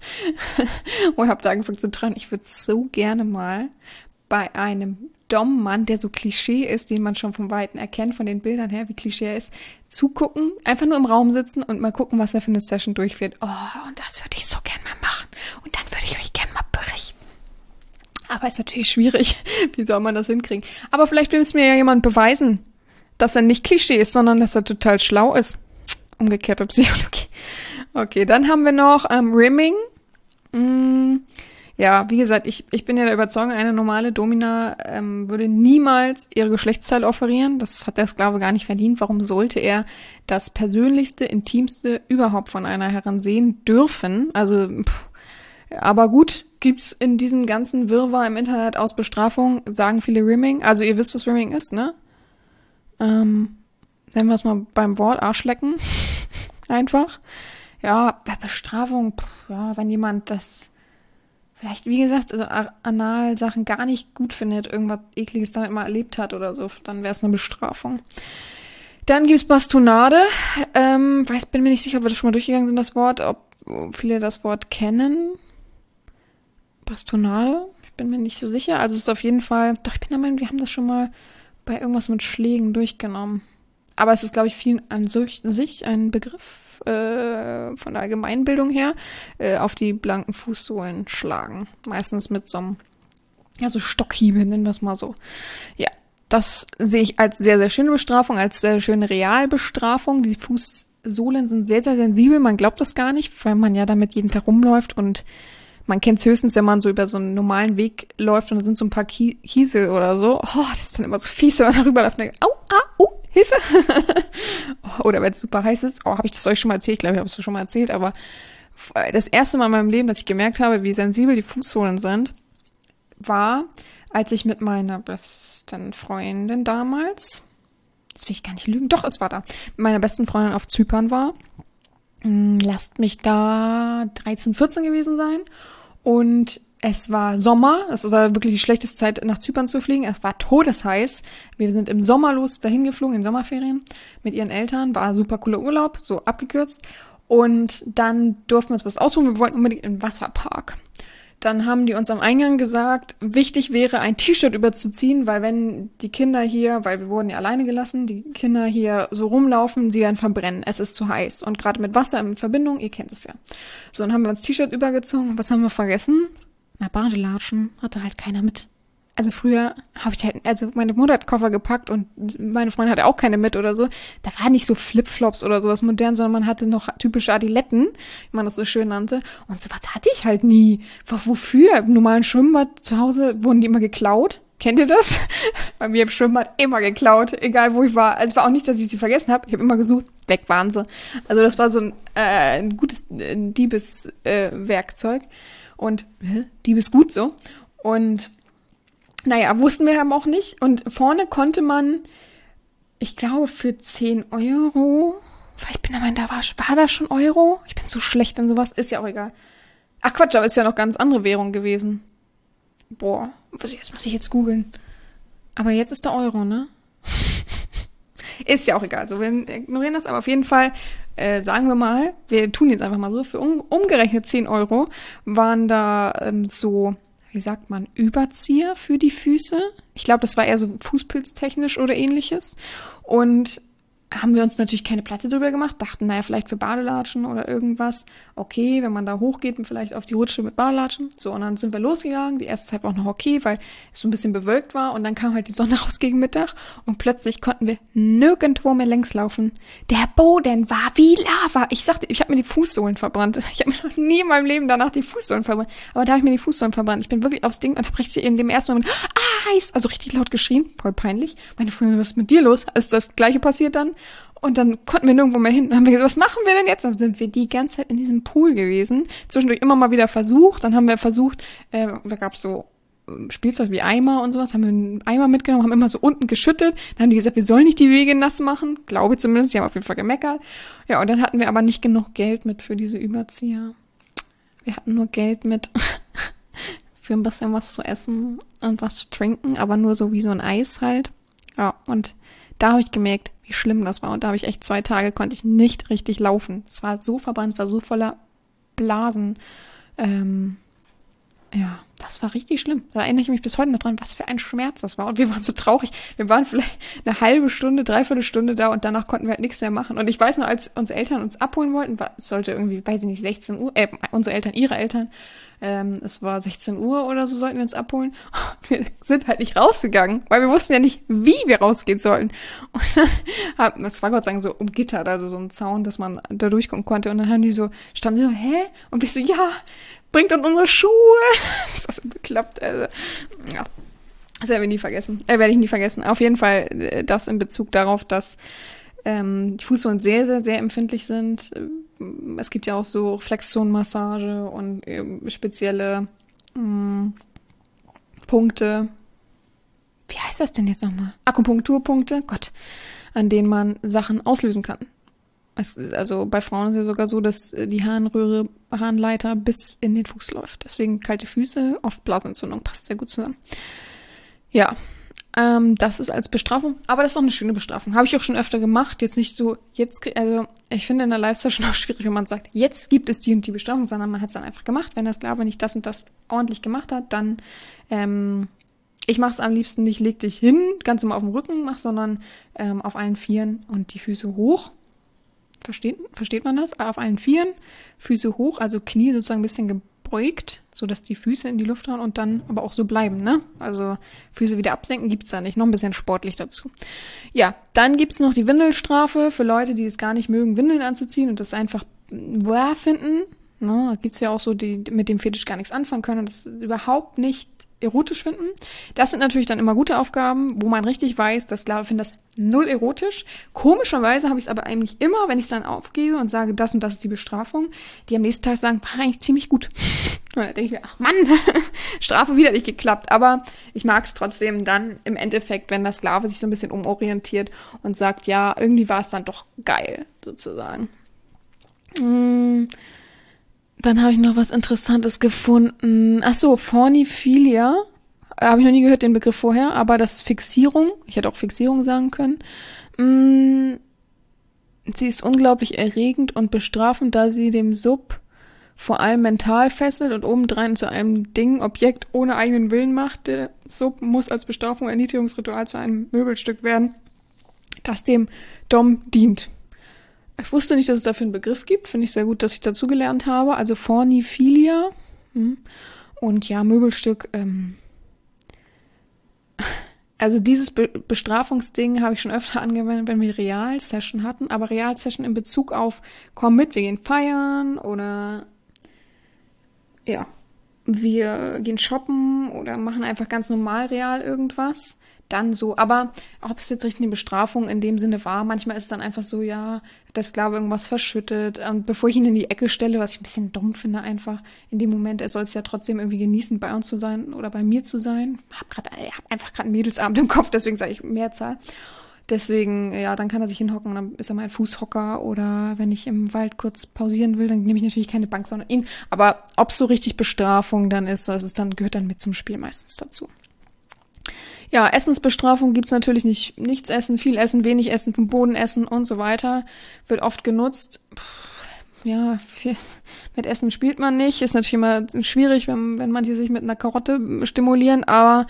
und habe da angefangen zu träumen. Ich würde so gerne mal bei einem Dom-Mann, der so Klischee ist, den man schon von Weitem erkennt, von den Bildern her, wie Klischee er ist, zugucken, einfach nur im Raum sitzen und mal gucken, was er für eine Session durchführt. Oh, und das würde ich so gern mal machen. Und dann würde ich euch gern mal berichten. Aber ist natürlich schwierig. Wie soll man das hinkriegen? Aber vielleicht will es mir ja jemand beweisen, dass er nicht Klischee ist, sondern dass er total schlau ist. Umgekehrte Psychologie. Okay, dann haben wir noch ähm, Rimming. Mm. Ja, wie gesagt, ich, ich bin ja der Überzeugung, eine normale Domina ähm, würde niemals ihre Geschlechtsteile offerieren. Das hat der Sklave gar nicht verdient. Warum sollte er das Persönlichste, Intimste überhaupt von einer Herrin sehen dürfen? Also, pff. Aber gut, gibt's in diesem ganzen Wirrwarr im Internet aus Bestrafung, sagen viele Rimming. Also ihr wisst, was Rimming ist, ne? Ähm, nennen wir es mal beim Wort Arschlecken. Einfach. Ja, bei Bestrafung, pff, ja, wenn jemand das vielleicht, wie gesagt, also Anal-Sachen gar nicht gut findet, irgendwas Ekliges damit mal erlebt hat oder so, dann wäre es eine Bestrafung. Dann gibt's Bastonade. Ähm, weiß, bin mir nicht sicher, ob wir das schon mal durchgegangen sind, das Wort, ob viele das Wort kennen. Bastonade? Ich bin mir nicht so sicher. Also es ist auf jeden Fall, doch, ich bin der Meinung, wir haben das schon mal bei irgendwas mit Schlägen durchgenommen. Aber es ist, glaube ich, vielen an sich ein Begriff. Äh, von der Allgemeinbildung her, äh, auf die blanken Fußsohlen schlagen. Meistens mit so einem, ja, so Stockhiebe, nennen wir es mal so. Ja, das sehe ich als sehr, sehr schöne Bestrafung, als sehr schöne Realbestrafung. Die Fußsohlen sind sehr, sehr sensibel. Man glaubt das gar nicht, weil man ja damit jeden Tag rumläuft und man kennt es höchstens, wenn man so über so einen normalen Weg läuft und da sind so ein paar Kie- Kiesel oder so. Oh, das ist dann immer so fies, wenn man darüber läuft und denkt, au, ah, oh, Hilfe! Oder wenn es super heiß ist. Oh, habe ich das euch schon mal erzählt? Ich glaube, ich habe es schon mal erzählt, aber das erste Mal in meinem Leben, dass ich gemerkt habe, wie sensibel die Fußsohlen sind, war, als ich mit meiner besten Freundin damals, jetzt will ich gar nicht lügen, doch, es war da, mit meiner besten Freundin auf Zypern war. Lasst mich da dreizehn, vierzehn gewesen sein. Und es war Sommer, es war wirklich die schlechteste Zeit, nach Zypern zu fliegen. Es war todesheiß. Wir sind im Sommer los dahin geflogen, in Sommerferien, mit ihren Eltern. War super cooler Urlaub, so abgekürzt. Und dann durften wir uns was aussuchen. Wir wollten unbedingt in den Wasserpark. dann haben die uns am Eingang gesagt, wichtig wäre, ein T-Shirt überzuziehen, weil wenn die Kinder hier, weil wir wurden ja alleine gelassen, die Kinder hier so rumlaufen, sie werden verbrennen. Es ist zu heiß. Und gerade mit Wasser in Verbindung, ihr kennt es ja. So, dann haben wir uns T-Shirt übergezogen. Was haben wir vergessen? Na, Badelatschen hatte halt keiner mit. Also früher habe ich halt, also meine Mutter hat Koffer gepackt und meine Freundin hatte auch keine mit oder so. Da war nicht so Flipflops oder sowas modern, sondern man hatte noch typische Adiletten, wie man das so schön nannte. Und sowas hatte ich halt nie. Wofür? Im normalen Schwimmbad zu Hause wurden die immer geklaut. Kennt ihr das? Bei mir im Schwimmbad immer geklaut, egal wo ich war. Also es war auch nicht, dass ich sie vergessen habe. Ich habe immer gesucht, weg waren sie. Also das war so ein, äh, ein gutes Diebeswerkzeug. Äh, und hä? Diebesgut so. Und naja, wussten wir aber auch nicht. Und vorne konnte man, ich glaube, für zehn Euro, weil ich bin der Meinung, da war, war das schon Euro? Ich bin so schlecht in sowas, ist ja auch egal. Ach Quatsch, aber ist ja noch ganz andere Währung gewesen. Boah, jetzt muss ich jetzt googeln. Aber jetzt ist der Euro, ne? Ist ja auch egal, so wir ignorieren das, aber auf jeden Fall, äh, sagen wir mal, wir tun jetzt einfach mal so, für um, umgerechnet zehn Euro waren da ähm, so, wie sagt man, Überzieher für die Füße. Ich glaube, das war eher so fußpilztechnisch oder ähnliches. Und haben wir uns natürlich keine Platte drüber gemacht, dachten, naja, vielleicht für Badelatschen oder irgendwas. Okay, wenn man da hochgeht, vielleicht auf die Rutsche mit Badelatschen. So, und dann sind wir losgegangen. Die erste Zeit war auch noch okay, weil es so ein bisschen bewölkt war. Und dann kam halt die Sonne raus gegen Mittag. Und plötzlich konnten wir nirgendwo mehr längs laufen. Der Boden war wie Lava. Ich sagte, ich habe mir die Fußsohlen verbrannt. Ich habe mir noch nie in meinem Leben danach die Fußsohlen verbrannt. Aber da habe ich mir die Fußsohlen verbrannt. Ich bin wirklich aufs Ding und habe richtig in dem ersten Moment, ah, heiß, also richtig laut geschrien. Voll peinlich. Meine Freundin, was ist mit dir los? Ist das Gleiche passiert dann? Und dann konnten wir nirgendwo mehr hin. Dann haben wir gesagt, was machen wir denn jetzt? Dann sind wir die ganze Zeit in diesem Pool gewesen. Zwischendurch immer mal wieder versucht. Dann haben wir versucht, äh, da gab's so Spielzeug wie Eimer und sowas. Haben wir einen Eimer mitgenommen, haben immer so unten geschüttet. Dann haben die gesagt, wir sollen nicht die Wege nass machen. Glaube zumindest. Die haben auf jeden Fall gemeckert. Ja, und dann hatten wir aber nicht genug Geld mit für diese Überzieher. Wir hatten nur Geld mit für ein bisschen was zu essen und was zu trinken. Aber nur so wie so ein Eis halt. Ja, und da habe ich gemerkt, wie schlimm das war. Und da habe ich echt zwei Tage, konnte ich nicht richtig laufen. Es war so verbrannt, war so voller Blasen. Ähm, ja, das war richtig schlimm. Da erinnere ich mich bis heute noch dran, was für ein Schmerz das war. Und wir waren so traurig. Wir waren vielleicht eine halbe Stunde, dreiviertel Stunde da und danach konnten wir halt nichts mehr machen. Und ich weiß noch, als unsere Eltern uns abholen wollten, war, es sollte irgendwie, weiß ich nicht, sechzehn Uhr, äh, unsere Eltern, ihre Eltern, ähm, es war sechzehn Uhr oder so, sollten wir uns abholen. Und wir sind halt nicht rausgegangen, weil wir wussten ja nicht, wie wir rausgehen sollten. Und dann, das war Gott sei Dank so umgittert, also so ein Zaun, dass man da durchkommen konnte. Und dann haben die so, standen die so, hä? Und ich so, ja, bringt uns unsere Schuhe. Das hat so geklappt. Also, ja. Das werden wir nie vergessen. Äh, werde ich nie vergessen. Auf jeden Fall äh, das in Bezug darauf, dass ähm, die Fußsohlen sehr, sehr, sehr empfindlich sind. Es gibt ja auch so Flexzonenmassage und äh, spezielle mh, Punkte. Wie heißt das denn jetzt nochmal? Akupunkturpunkte, Gott, an denen man Sachen auslösen kann. Es, also bei Frauen ist es ja sogar so, dass die Harnröhre, Harnleiter bis in den Fuß läuft. Deswegen kalte Füße, oft Blasenentzündung, passt sehr gut zusammen. Ja, ähm, das ist als Bestrafung, aber das ist auch eine schöne Bestrafung. Habe ich auch schon öfter gemacht. Jetzt nicht so, jetzt, also ich finde in der Live-Session auch schwierig, wenn man sagt, jetzt gibt es die und die Bestrafung, sondern man hat es dann einfach gemacht. Wenn der Sklave nicht das und das ordentlich gemacht hat, dann, ähm, ich mache es am liebsten nicht, leg dich hin, ganz normal auf dem Rücken mach, sondern ähm, auf allen Vieren und die Füße hoch. Versteht, versteht man das? Auf allen Vieren, Füße hoch, also Knie sozusagen ein bisschen gebeugt, sodass die Füße in die Luft hauen und dann aber auch so bleiben, ne? Also Füße wieder absenken gibt's da nicht, noch ein bisschen sportlich dazu. Ja, dann gibt's noch die Windelstrafe für Leute, die es gar nicht mögen, Windeln anzuziehen und das einfach wahr finden. Ne? Da gibt's ja auch so, die mit dem Fetisch gar nichts anfangen können und das überhaupt nicht erotisch finden. Das sind natürlich dann immer gute Aufgaben, wo man richtig weiß, dass Sklave findet das null erotisch. Komischerweise habe ich es aber eigentlich immer, wenn ich es dann aufgebe und sage, das und das ist die Bestrafung, die am nächsten Tag sagen, war eigentlich ziemlich gut. Und dann denke ich mir, ach Mann, Strafe wieder nicht geklappt. Aber ich mag es trotzdem dann im Endeffekt, wenn der Sklave sich so ein bisschen umorientiert und sagt, ja, irgendwie war es dann doch geil, sozusagen. Mmh. Dann habe ich noch was Interessantes gefunden. Ach so, Forniphilia. Habe ich noch nie gehört, den Begriff vorher. Aber das ist Fixierung. Ich hätte auch Fixierung sagen können. Mm, sie ist unglaublich erregend und bestrafend, da sie dem Sub vor allem mental fesselt und obendrein zu einem Ding, Objekt ohne eigenen Willen macht. Der Sub muss als Bestrafung Erniedrigungsritual zu einem Möbelstück werden, das dem Dom dient. Ich wusste nicht, dass es dafür einen Begriff gibt. Finde ich sehr gut, dass ich dazugelernt habe. Also Forniphilia. Und ja, Möbelstück. Ähm also dieses Be- Bestrafungsding habe ich schon öfter angewendet, wenn wir Realsession hatten. Aber Realsession in Bezug auf, komm mit, wir gehen feiern oder ja, wir gehen shoppen oder machen einfach ganz normal real irgendwas. Dann so, aber ob es jetzt richtig eine Bestrafung in dem Sinne war, manchmal ist es dann einfach so, ja, der Sklave irgendwas verschüttet. Und bevor ich ihn in die Ecke stelle, was ich ein bisschen dumm finde einfach, in dem Moment, er soll es ja trotzdem irgendwie genießen, bei uns zu sein oder bei mir zu sein. Ich habe grad, ich hab einfach gerade einen Mädelsabend im Kopf, deswegen sage ich Mehrzahl. Deswegen, ja, dann kann er sich hinhocken und dann ist er mein Fußhocker oder wenn ich im Wald kurz pausieren will, dann nehme ich natürlich keine Bank, sondern ihn. Aber ob es so richtig Bestrafung dann ist, das ist dann, gehört dann mit zum Spiel meistens dazu. Ja, Essensbestrafung gibt's natürlich nicht. Nichts essen, viel essen, wenig essen, vom Boden essen und so weiter. Wird oft genutzt. Puh, ja, viel, mit Essen spielt man nicht. Ist natürlich immer schwierig, wenn, wenn manche sich mit einer Karotte stimulieren, aber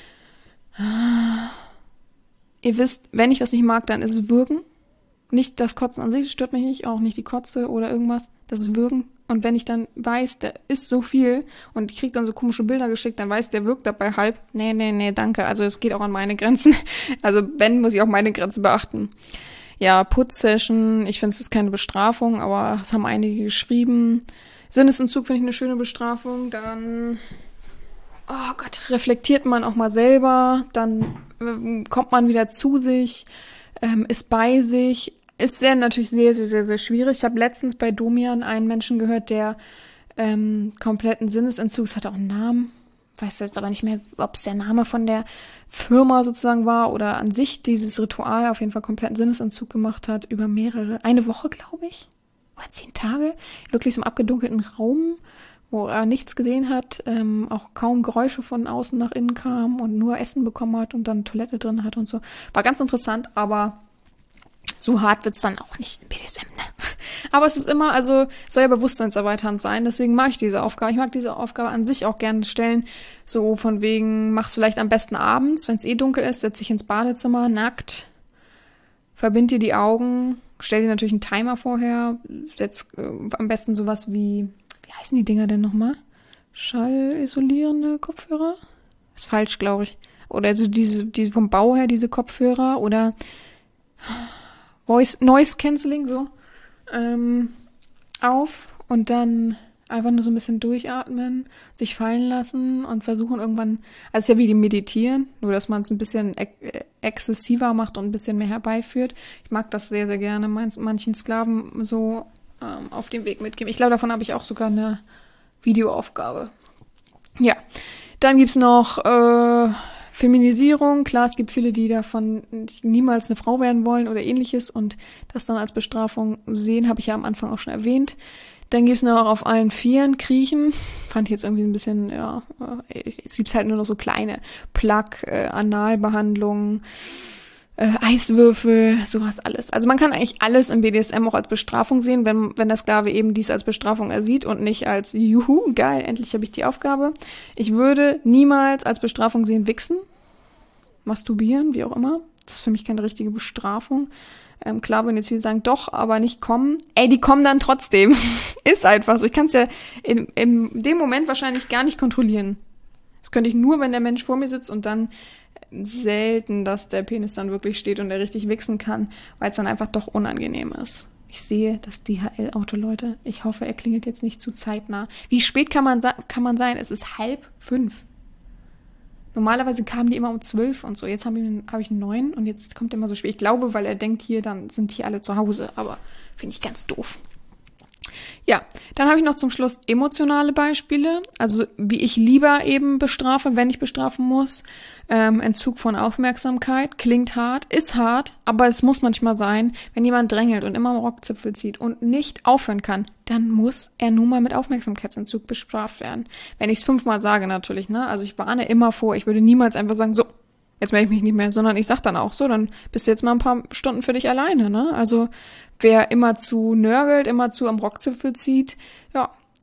äh, ihr wisst, wenn ich was nicht mag, dann ist es Würgen. Nicht das Kotzen an sich, das stört mich nicht, auch nicht die Kotze oder irgendwas. Das ist Würgen. Und wenn ich dann weiß, der isst so viel und ich krieg dann so komische Bilder geschickt, dann weiß der wirkt dabei halb. Nee, nee, nee, danke. Also es geht auch an meine Grenzen. Also wenn, muss ich auch meine Grenzen beachten. Ja, Putzsession, ich finde, es ist keine Bestrafung, aber es haben einige geschrieben. Sinnesentzug finde ich eine schöne Bestrafung. Dann, oh Gott, reflektiert man auch mal selber. Dann äh, kommt man wieder zu sich, ähm, ist bei sich. Ist sehr natürlich sehr, sehr, sehr, sehr schwierig. Ich habe letztens bei Domian einen Menschen gehört, der ähm, kompletten Sinnesentzug, hat auch einen Namen, weiß jetzt aber nicht mehr, ob es der Name von der Firma sozusagen war oder an sich dieses Ritual auf jeden Fall kompletten Sinnesentzug gemacht hat, über mehrere, eine Woche glaube ich, oder zehn Tage, wirklich so im abgedunkelten Raum, wo er nichts gesehen hat, ähm, auch kaum Geräusche von außen nach innen kamen und nur Essen bekommen hat und dann Toilette drin hat und so. War ganz interessant, aber so hart wird's dann auch nicht in B D S M, ne? Aber es ist immer, also soll ja bewusstseinserweiternd sein, deswegen mag ich diese Aufgabe. Ich mag diese Aufgabe an sich auch gerne stellen, so von wegen, mach's vielleicht am besten abends, wenn es eh dunkel ist, setz dich ins Badezimmer, nackt, verbind dir die Augen, stell dir natürlich einen Timer vorher, setz äh, am besten sowas wie, wie heißen die Dinger denn nochmal? Schallisolierende Kopfhörer? Ist falsch, glaube ich. Oder so diese, diese vom Bau her, diese Kopfhörer oder Voice, Noise Cancelling, so, ähm, auf und dann einfach nur so ein bisschen durchatmen, sich fallen lassen und versuchen irgendwann, also es ist ja wie die Meditieren, nur dass man es ein bisschen ex- exzessiver macht und ein bisschen mehr herbeiführt. Ich mag das sehr, sehr gerne, manchen Sklaven so ähm, auf dem Weg mitgeben. Ich glaube, davon habe ich auch sogar eine Videoaufgabe. Ja, dann gibt's noch äh, Feminisierung, klar, es gibt viele, die davon niemals eine Frau werden wollen oder ähnliches und das dann als Bestrafung sehen, habe ich ja am Anfang auch schon erwähnt. Dann gibt's noch auf allen Vieren kriechen, fand ich jetzt irgendwie ein bisschen, ja, jetzt gibt's halt nur noch so kleine Plug, äh, Analbehandlungen, äh, Eiswürfel, sowas alles. Also man kann eigentlich alles im B D S M auch als Bestrafung sehen, wenn wenn der Sklave eben dies als Bestrafung ersieht und nicht als juhu, geil, endlich habe ich die Aufgabe. Ich würde niemals als Bestrafung sehen wichsen, masturbieren, wie auch immer. Das ist für mich keine richtige Bestrafung. Ähm, klar, wenn jetzt viele sagen, doch, aber nicht kommen. Ey, die kommen dann trotzdem. Ist einfach so. Ich kann es ja in, in dem Moment wahrscheinlich gar nicht kontrollieren. Das könnte ich nur, wenn der Mensch vor mir sitzt und dann selten, dass der Penis dann wirklich steht und er richtig wichsen kann, weil es dann einfach doch unangenehm ist. Ich sehe das D H L-Auto, Leute. Ich hoffe, er klingelt jetzt nicht zu zeitnah. Wie spät kann man, kann man sein? Es ist halb fünf. Normalerweise kamen die immer um zwölf und so. Jetzt habe ich, hab ich einen neun und jetzt kommt er immer so spät. Ich glaube, weil er denkt, hier, dann sind hier alle zu Hause. Aber finde ich ganz doof. Ja, dann habe ich noch zum Schluss emotionale Beispiele, also wie ich lieber eben bestrafe, wenn ich bestrafen muss. Ähm, Entzug von Aufmerksamkeit, klingt hart, ist hart, aber es muss manchmal sein, wenn jemand drängelt und immer am Rockzipfel zieht und nicht aufhören kann, dann muss er nun mal mit Aufmerksamkeitsentzug bestraft werden. Wenn ich es fünfmal sage natürlich, ne, also ich warne immer vor, ich würde niemals einfach sagen, so, jetzt melde ich mich nicht mehr, sondern ich sag dann auch so, dann bist du jetzt mal ein paar Stunden für dich alleine, ne, also wer immer zu nörgelt, immer zu am Rockzipfel zieht, ja,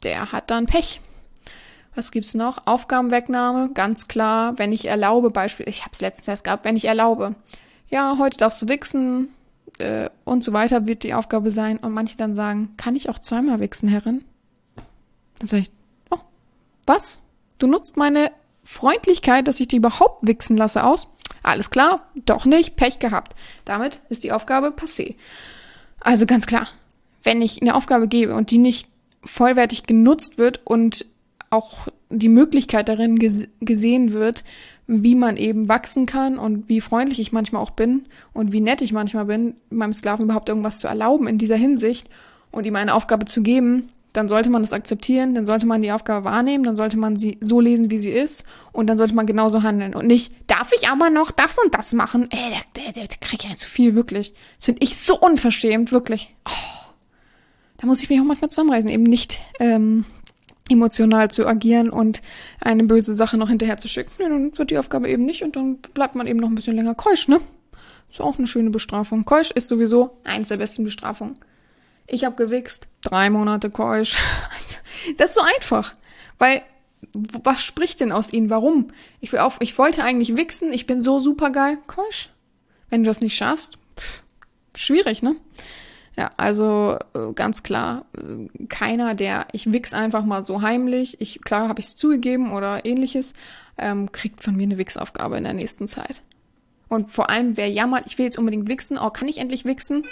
der hat dann Pech. Was gibt's noch? Aufgabenwegnahme, ganz klar, wenn ich erlaube, Beispiel, ich habe es letztens erst gehabt, wenn ich erlaube, ja, heute darfst du wichsen äh, und so weiter wird die Aufgabe sein. Und manche dann sagen, kann ich auch zweimal wichsen, Herrin? Dann sage ich, oh, was? Du nutzt meine Freundlichkeit, dass ich die überhaupt wichsen lasse, aus? Alles klar, doch nicht, Pech gehabt. Damit ist die Aufgabe passé. Also ganz klar, wenn ich eine Aufgabe gebe und die nicht vollwertig genutzt wird und auch die Möglichkeit darin ges- gesehen wird, wie man eben wachsen kann und wie freundlich ich manchmal auch bin und wie nett ich manchmal bin, meinem Sklaven überhaupt irgendwas zu erlauben in dieser Hinsicht und ihm eine Aufgabe zu geben, dann sollte man das akzeptieren, dann sollte man die Aufgabe wahrnehmen, dann sollte man sie so lesen, wie sie ist und dann sollte man genauso handeln und nicht, darf ich aber noch das und das machen? Ey, der, der, der, der kriegt ja zu viel, wirklich. Das finde ich so unverschämt, wirklich. Oh, da muss ich mich auch manchmal zusammenreißen, eben nicht ähm, emotional zu agieren und eine böse Sache noch hinterher zu schicken. Ja, dann wird die Aufgabe eben nicht und dann bleibt man eben noch ein bisschen länger keusch, ne? Ist auch eine schöne Bestrafung. Keusch ist sowieso eins der besten Bestrafungen. Ich habe gewichst, drei Monate keusch. Das ist so einfach, weil was spricht denn aus ihnen? Warum? Ich will auf, ich wollte eigentlich wichsen, ich bin so super geil, keusch. Wenn du das nicht schaffst, pff, schwierig, ne? Ja, also äh, ganz klar, äh, keiner, der, ich wichs einfach mal so heimlich, ich, klar habe ich es zugegeben oder ähnliches, ähm, kriegt von mir eine Wichsaufgabe in der nächsten Zeit. Und vor allem, wer jammert, ich will jetzt unbedingt wichsen, oh, kann ich endlich wichsen?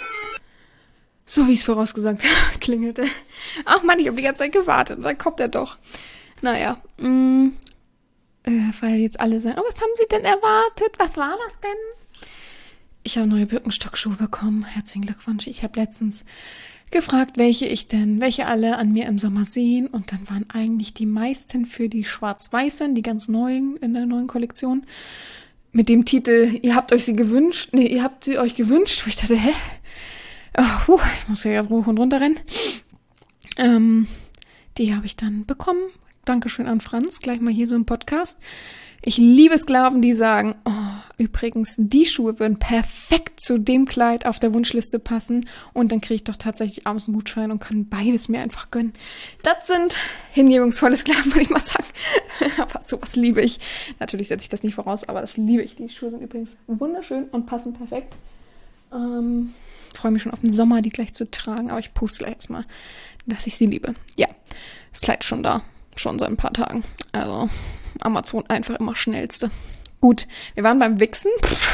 So wie ich es vorausgesagt habe, klingelte. Ach Mann, ich habe die ganze Zeit gewartet, und dann kommt er doch. Naja, mh, äh, weil jetzt alle sagen, oh, was haben Sie denn erwartet? Was war das denn? Ich habe neue Birkenstockschuhe bekommen. Herzlichen Glückwunsch. Ich habe letztens gefragt, welche ich denn, welche alle an mir im Sommer sehen. Und dann waren eigentlich die meisten für die schwarz-weißen, die ganz neuen in der neuen Kollektion. Mit dem Titel, ihr habt euch sie gewünscht. Nee, ihr habt sie euch gewünscht. Wo ich dachte, hä? Oh, puh, ich muss ja jetzt hoch und runter rennen. Ähm, die habe ich dann bekommen. Dankeschön an Franz. Gleich mal hier so im Podcast. Ich liebe Sklaven, die sagen, oh, übrigens, die Schuhe würden perfekt zu dem Kleid auf der Wunschliste passen und dann kriege ich doch tatsächlich abends einen Gutschein und kann beides mir einfach gönnen. Das sind hingebungsvolle Sklaven, würde ich mal sagen. Aber sowas liebe ich. Natürlich setze ich das nicht voraus, aber das liebe ich. Die Schuhe sind übrigens wunderschön und passen perfekt. Ähm, freue mich schon auf den Sommer, die gleich zu tragen, aber ich poste gleich erstmal, dass ich sie liebe. Ja, das Kleid ist schon da, schon seit ein paar Tagen. Also Amazon einfach immer schnellste. Gut, wir waren beim Wichsen,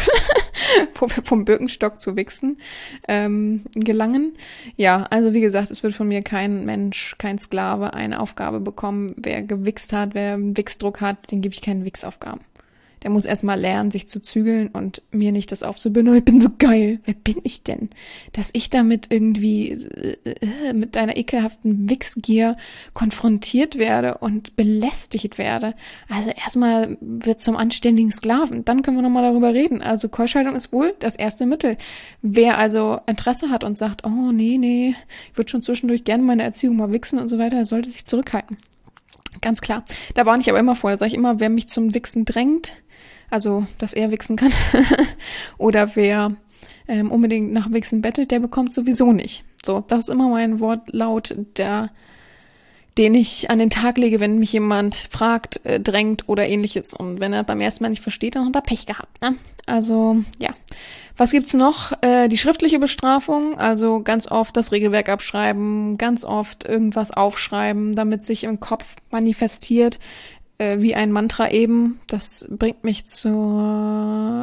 wo wir vom Birkenstock zu Wichsen ähm, gelangen. Ja, also wie gesagt, es wird von mir kein Mensch, kein Sklave eine Aufgabe bekommen. Wer gewichst hat, wer einen Wichsdruck hat, den gebe ich keine Wichsaufgaben. Der muss erstmal lernen, sich zu zügeln und mir nicht das aufzubinden, oh, ich bin so geil. Wer bin ich denn? Dass ich damit irgendwie äh, mit deiner ekelhaften Wichsgier konfrontiert werde und belästigt werde. Also erstmal wird zum anständigen Sklaven. Dann können wir nochmal darüber reden. Also Keuschhaltung ist wohl das erste Mittel. Wer also Interesse hat und sagt, oh nee, nee, ich würde schon zwischendurch gerne meine Erziehung mal wichsen und so weiter, der sollte sich zurückhalten. Ganz klar. Da warne ich aber immer vor. Da sage ich immer, wer mich zum Wichsen drängt, also, dass er wichsen kann. Oder wer ähm, unbedingt nach Wichsen bettelt, der bekommt sowieso nicht. So, das ist immer mein Wortlaut, der, den ich an den Tag lege, wenn mich jemand fragt, äh, drängt oder ähnliches. Und wenn er beim ersten Mal nicht versteht, dann hat er Pech gehabt. Ne? Also, ja. Was gibt's noch? Äh, die schriftliche Bestrafung, also ganz oft das Regelwerk abschreiben, ganz oft irgendwas aufschreiben, damit sich im Kopf manifestiert, wie ein Mantra eben. Das bringt mich zur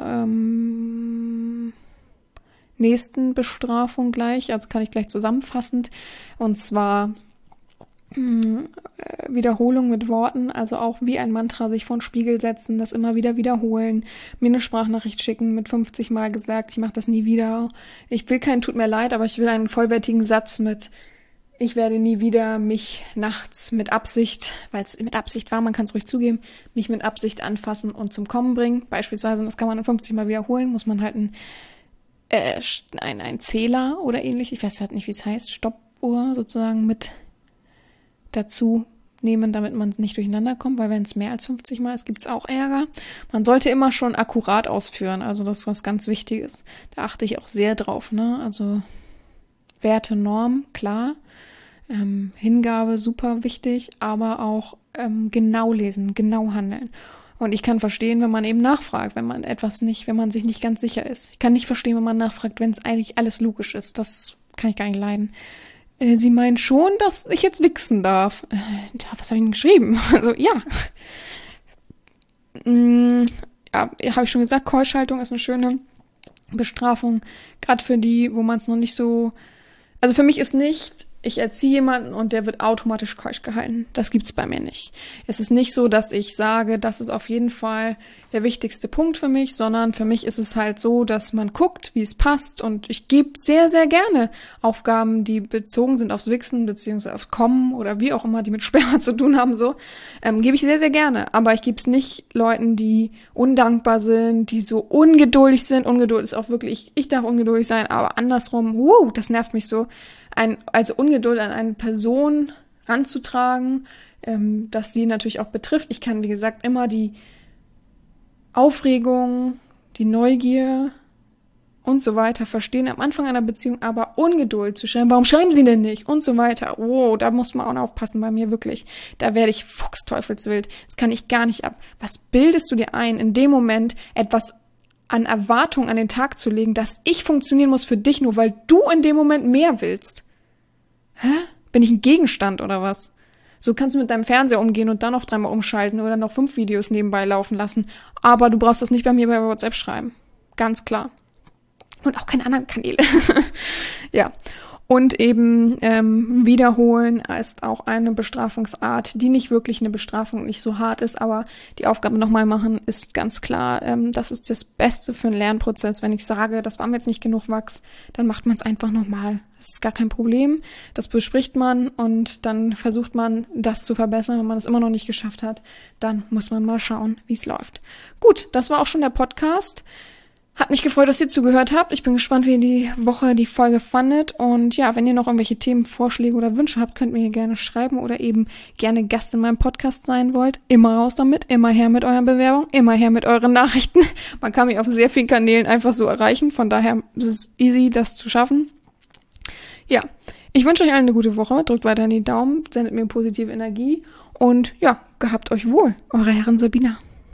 ähm, nächsten Bestrafung gleich. Also kann ich gleich zusammenfassend. Und zwar mh, Wiederholung mit Worten. Also auch wie ein Mantra sich vor den Spiegel setzen, das immer wieder wiederholen. Mir eine Sprachnachricht schicken mit fünfzig Mal gesagt, ich mache das nie wieder. Ich will keinen Tut mir leid, aber ich will einen vollwertigen Satz mit ich werde nie wieder mich nachts mit Absicht, weil es mit Absicht war, man kann es ruhig zugeben, mich mit Absicht anfassen und zum Kommen bringen. Beispielsweise, und das kann man fünfzig Mal wiederholen, muss man halt ein, äh, ein, ein Zähler oder ähnlich, ich weiß halt nicht, wie es heißt, Stoppuhr sozusagen mit dazu nehmen, damit man nicht durcheinander kommt, weil wenn es mehr als fünfzig Mal ist, gibt es auch Ärger. Man sollte immer schon akkurat ausführen, also das ist was ganz Wichtiges. Da achte ich auch sehr drauf, ne, also Werte, Norm, klar. Ähm, Hingabe, super wichtig, aber auch ähm, genau lesen, genau handeln. Und ich kann verstehen, wenn man eben nachfragt, wenn man etwas nicht, wenn man sich nicht ganz sicher ist. Ich kann nicht verstehen, wenn man nachfragt, wenn es eigentlich alles logisch ist. Das kann ich gar nicht leiden. Äh, Sie meinen schon, dass ich jetzt wichsen darf. Äh, ja, was habe ich denn geschrieben? Also, ja. Mm, ja, habe ich schon gesagt, Keuschhaltung ist eine schöne Bestrafung. Gerade für die, wo man es noch nicht so... Also für mich ist nicht... Ich erziehe jemanden und der wird automatisch keusch gehalten. Das gibt's bei mir nicht. Es ist nicht so, dass ich sage, das ist auf jeden Fall der wichtigste Punkt für mich, sondern für mich ist es halt so, dass man guckt, wie es passt, und ich gebe sehr, sehr gerne Aufgaben, die bezogen sind aufs Wichsen beziehungsweise aufs Kommen oder wie auch immer, die mit Sperma zu tun haben, so, ähm, gebe ich sehr, sehr gerne. Aber ich gebe es nicht Leuten, die undankbar sind, die so ungeduldig sind. Ungeduld ist auch wirklich, ich darf ungeduldig sein, aber andersrum, wow, das nervt mich so. Ein, also Ungeduld an eine Person ranzutragen, ähm, dass sie natürlich auch betrifft. Ich kann, wie gesagt, immer die Aufregung, die Neugier und so weiter verstehen am Anfang einer Beziehung, aber Ungeduld zu schreiben, warum schreiben sie denn nicht und so weiter. Oh, da muss man auch aufpassen bei mir, wirklich. Da werde ich fuchsteufelswild. Das kann ich gar nicht ab. Was bildest du dir ein, in dem Moment etwas an Erwartungen an den Tag zu legen, dass ich funktionieren muss für dich, nur weil du in dem Moment mehr willst? Hä? Bin ich ein Gegenstand oder was? So kannst du mit deinem Fernseher umgehen und dann noch dreimal umschalten oder noch fünf Videos nebenbei laufen lassen. Aber du brauchst das nicht bei mir bei WhatsApp schreiben. Ganz klar. Und auch keine anderen Kanäle. Ja. Und eben ähm, wiederholen ist auch eine Bestrafungsart, die nicht wirklich eine Bestrafung, nicht so hart ist, aber die Aufgabe nochmal machen ist ganz klar, ähm, das ist das Beste für einen Lernprozess. Wenn ich sage, das war mir jetzt nicht genug Wachs, dann macht man es einfach nochmal. Das ist gar kein Problem, das bespricht man und dann versucht man, das zu verbessern. Wenn man es immer noch nicht geschafft hat, dann muss man mal schauen, wie es läuft. Gut, das war auch schon der Podcast. Hat mich gefreut, dass ihr zugehört habt. Ich bin gespannt, wie ihr die Woche die Folge fandet. Und ja, wenn ihr noch irgendwelche Themen, Vorschläge oder Wünsche habt, könnt ihr mir gerne schreiben oder eben gerne Gast in meinem Podcast sein wollt. Immer raus damit, immer her mit euren Bewerbungen, immer her mit euren Nachrichten. Man kann mich auf sehr vielen Kanälen einfach so erreichen. Von daher ist es easy, das zu schaffen. Ja, ich wünsche euch allen eine gute Woche. Drückt weiter in die Daumen, sendet mir positive Energie. Und ja, gehabt euch wohl. Eure Herren Sabina.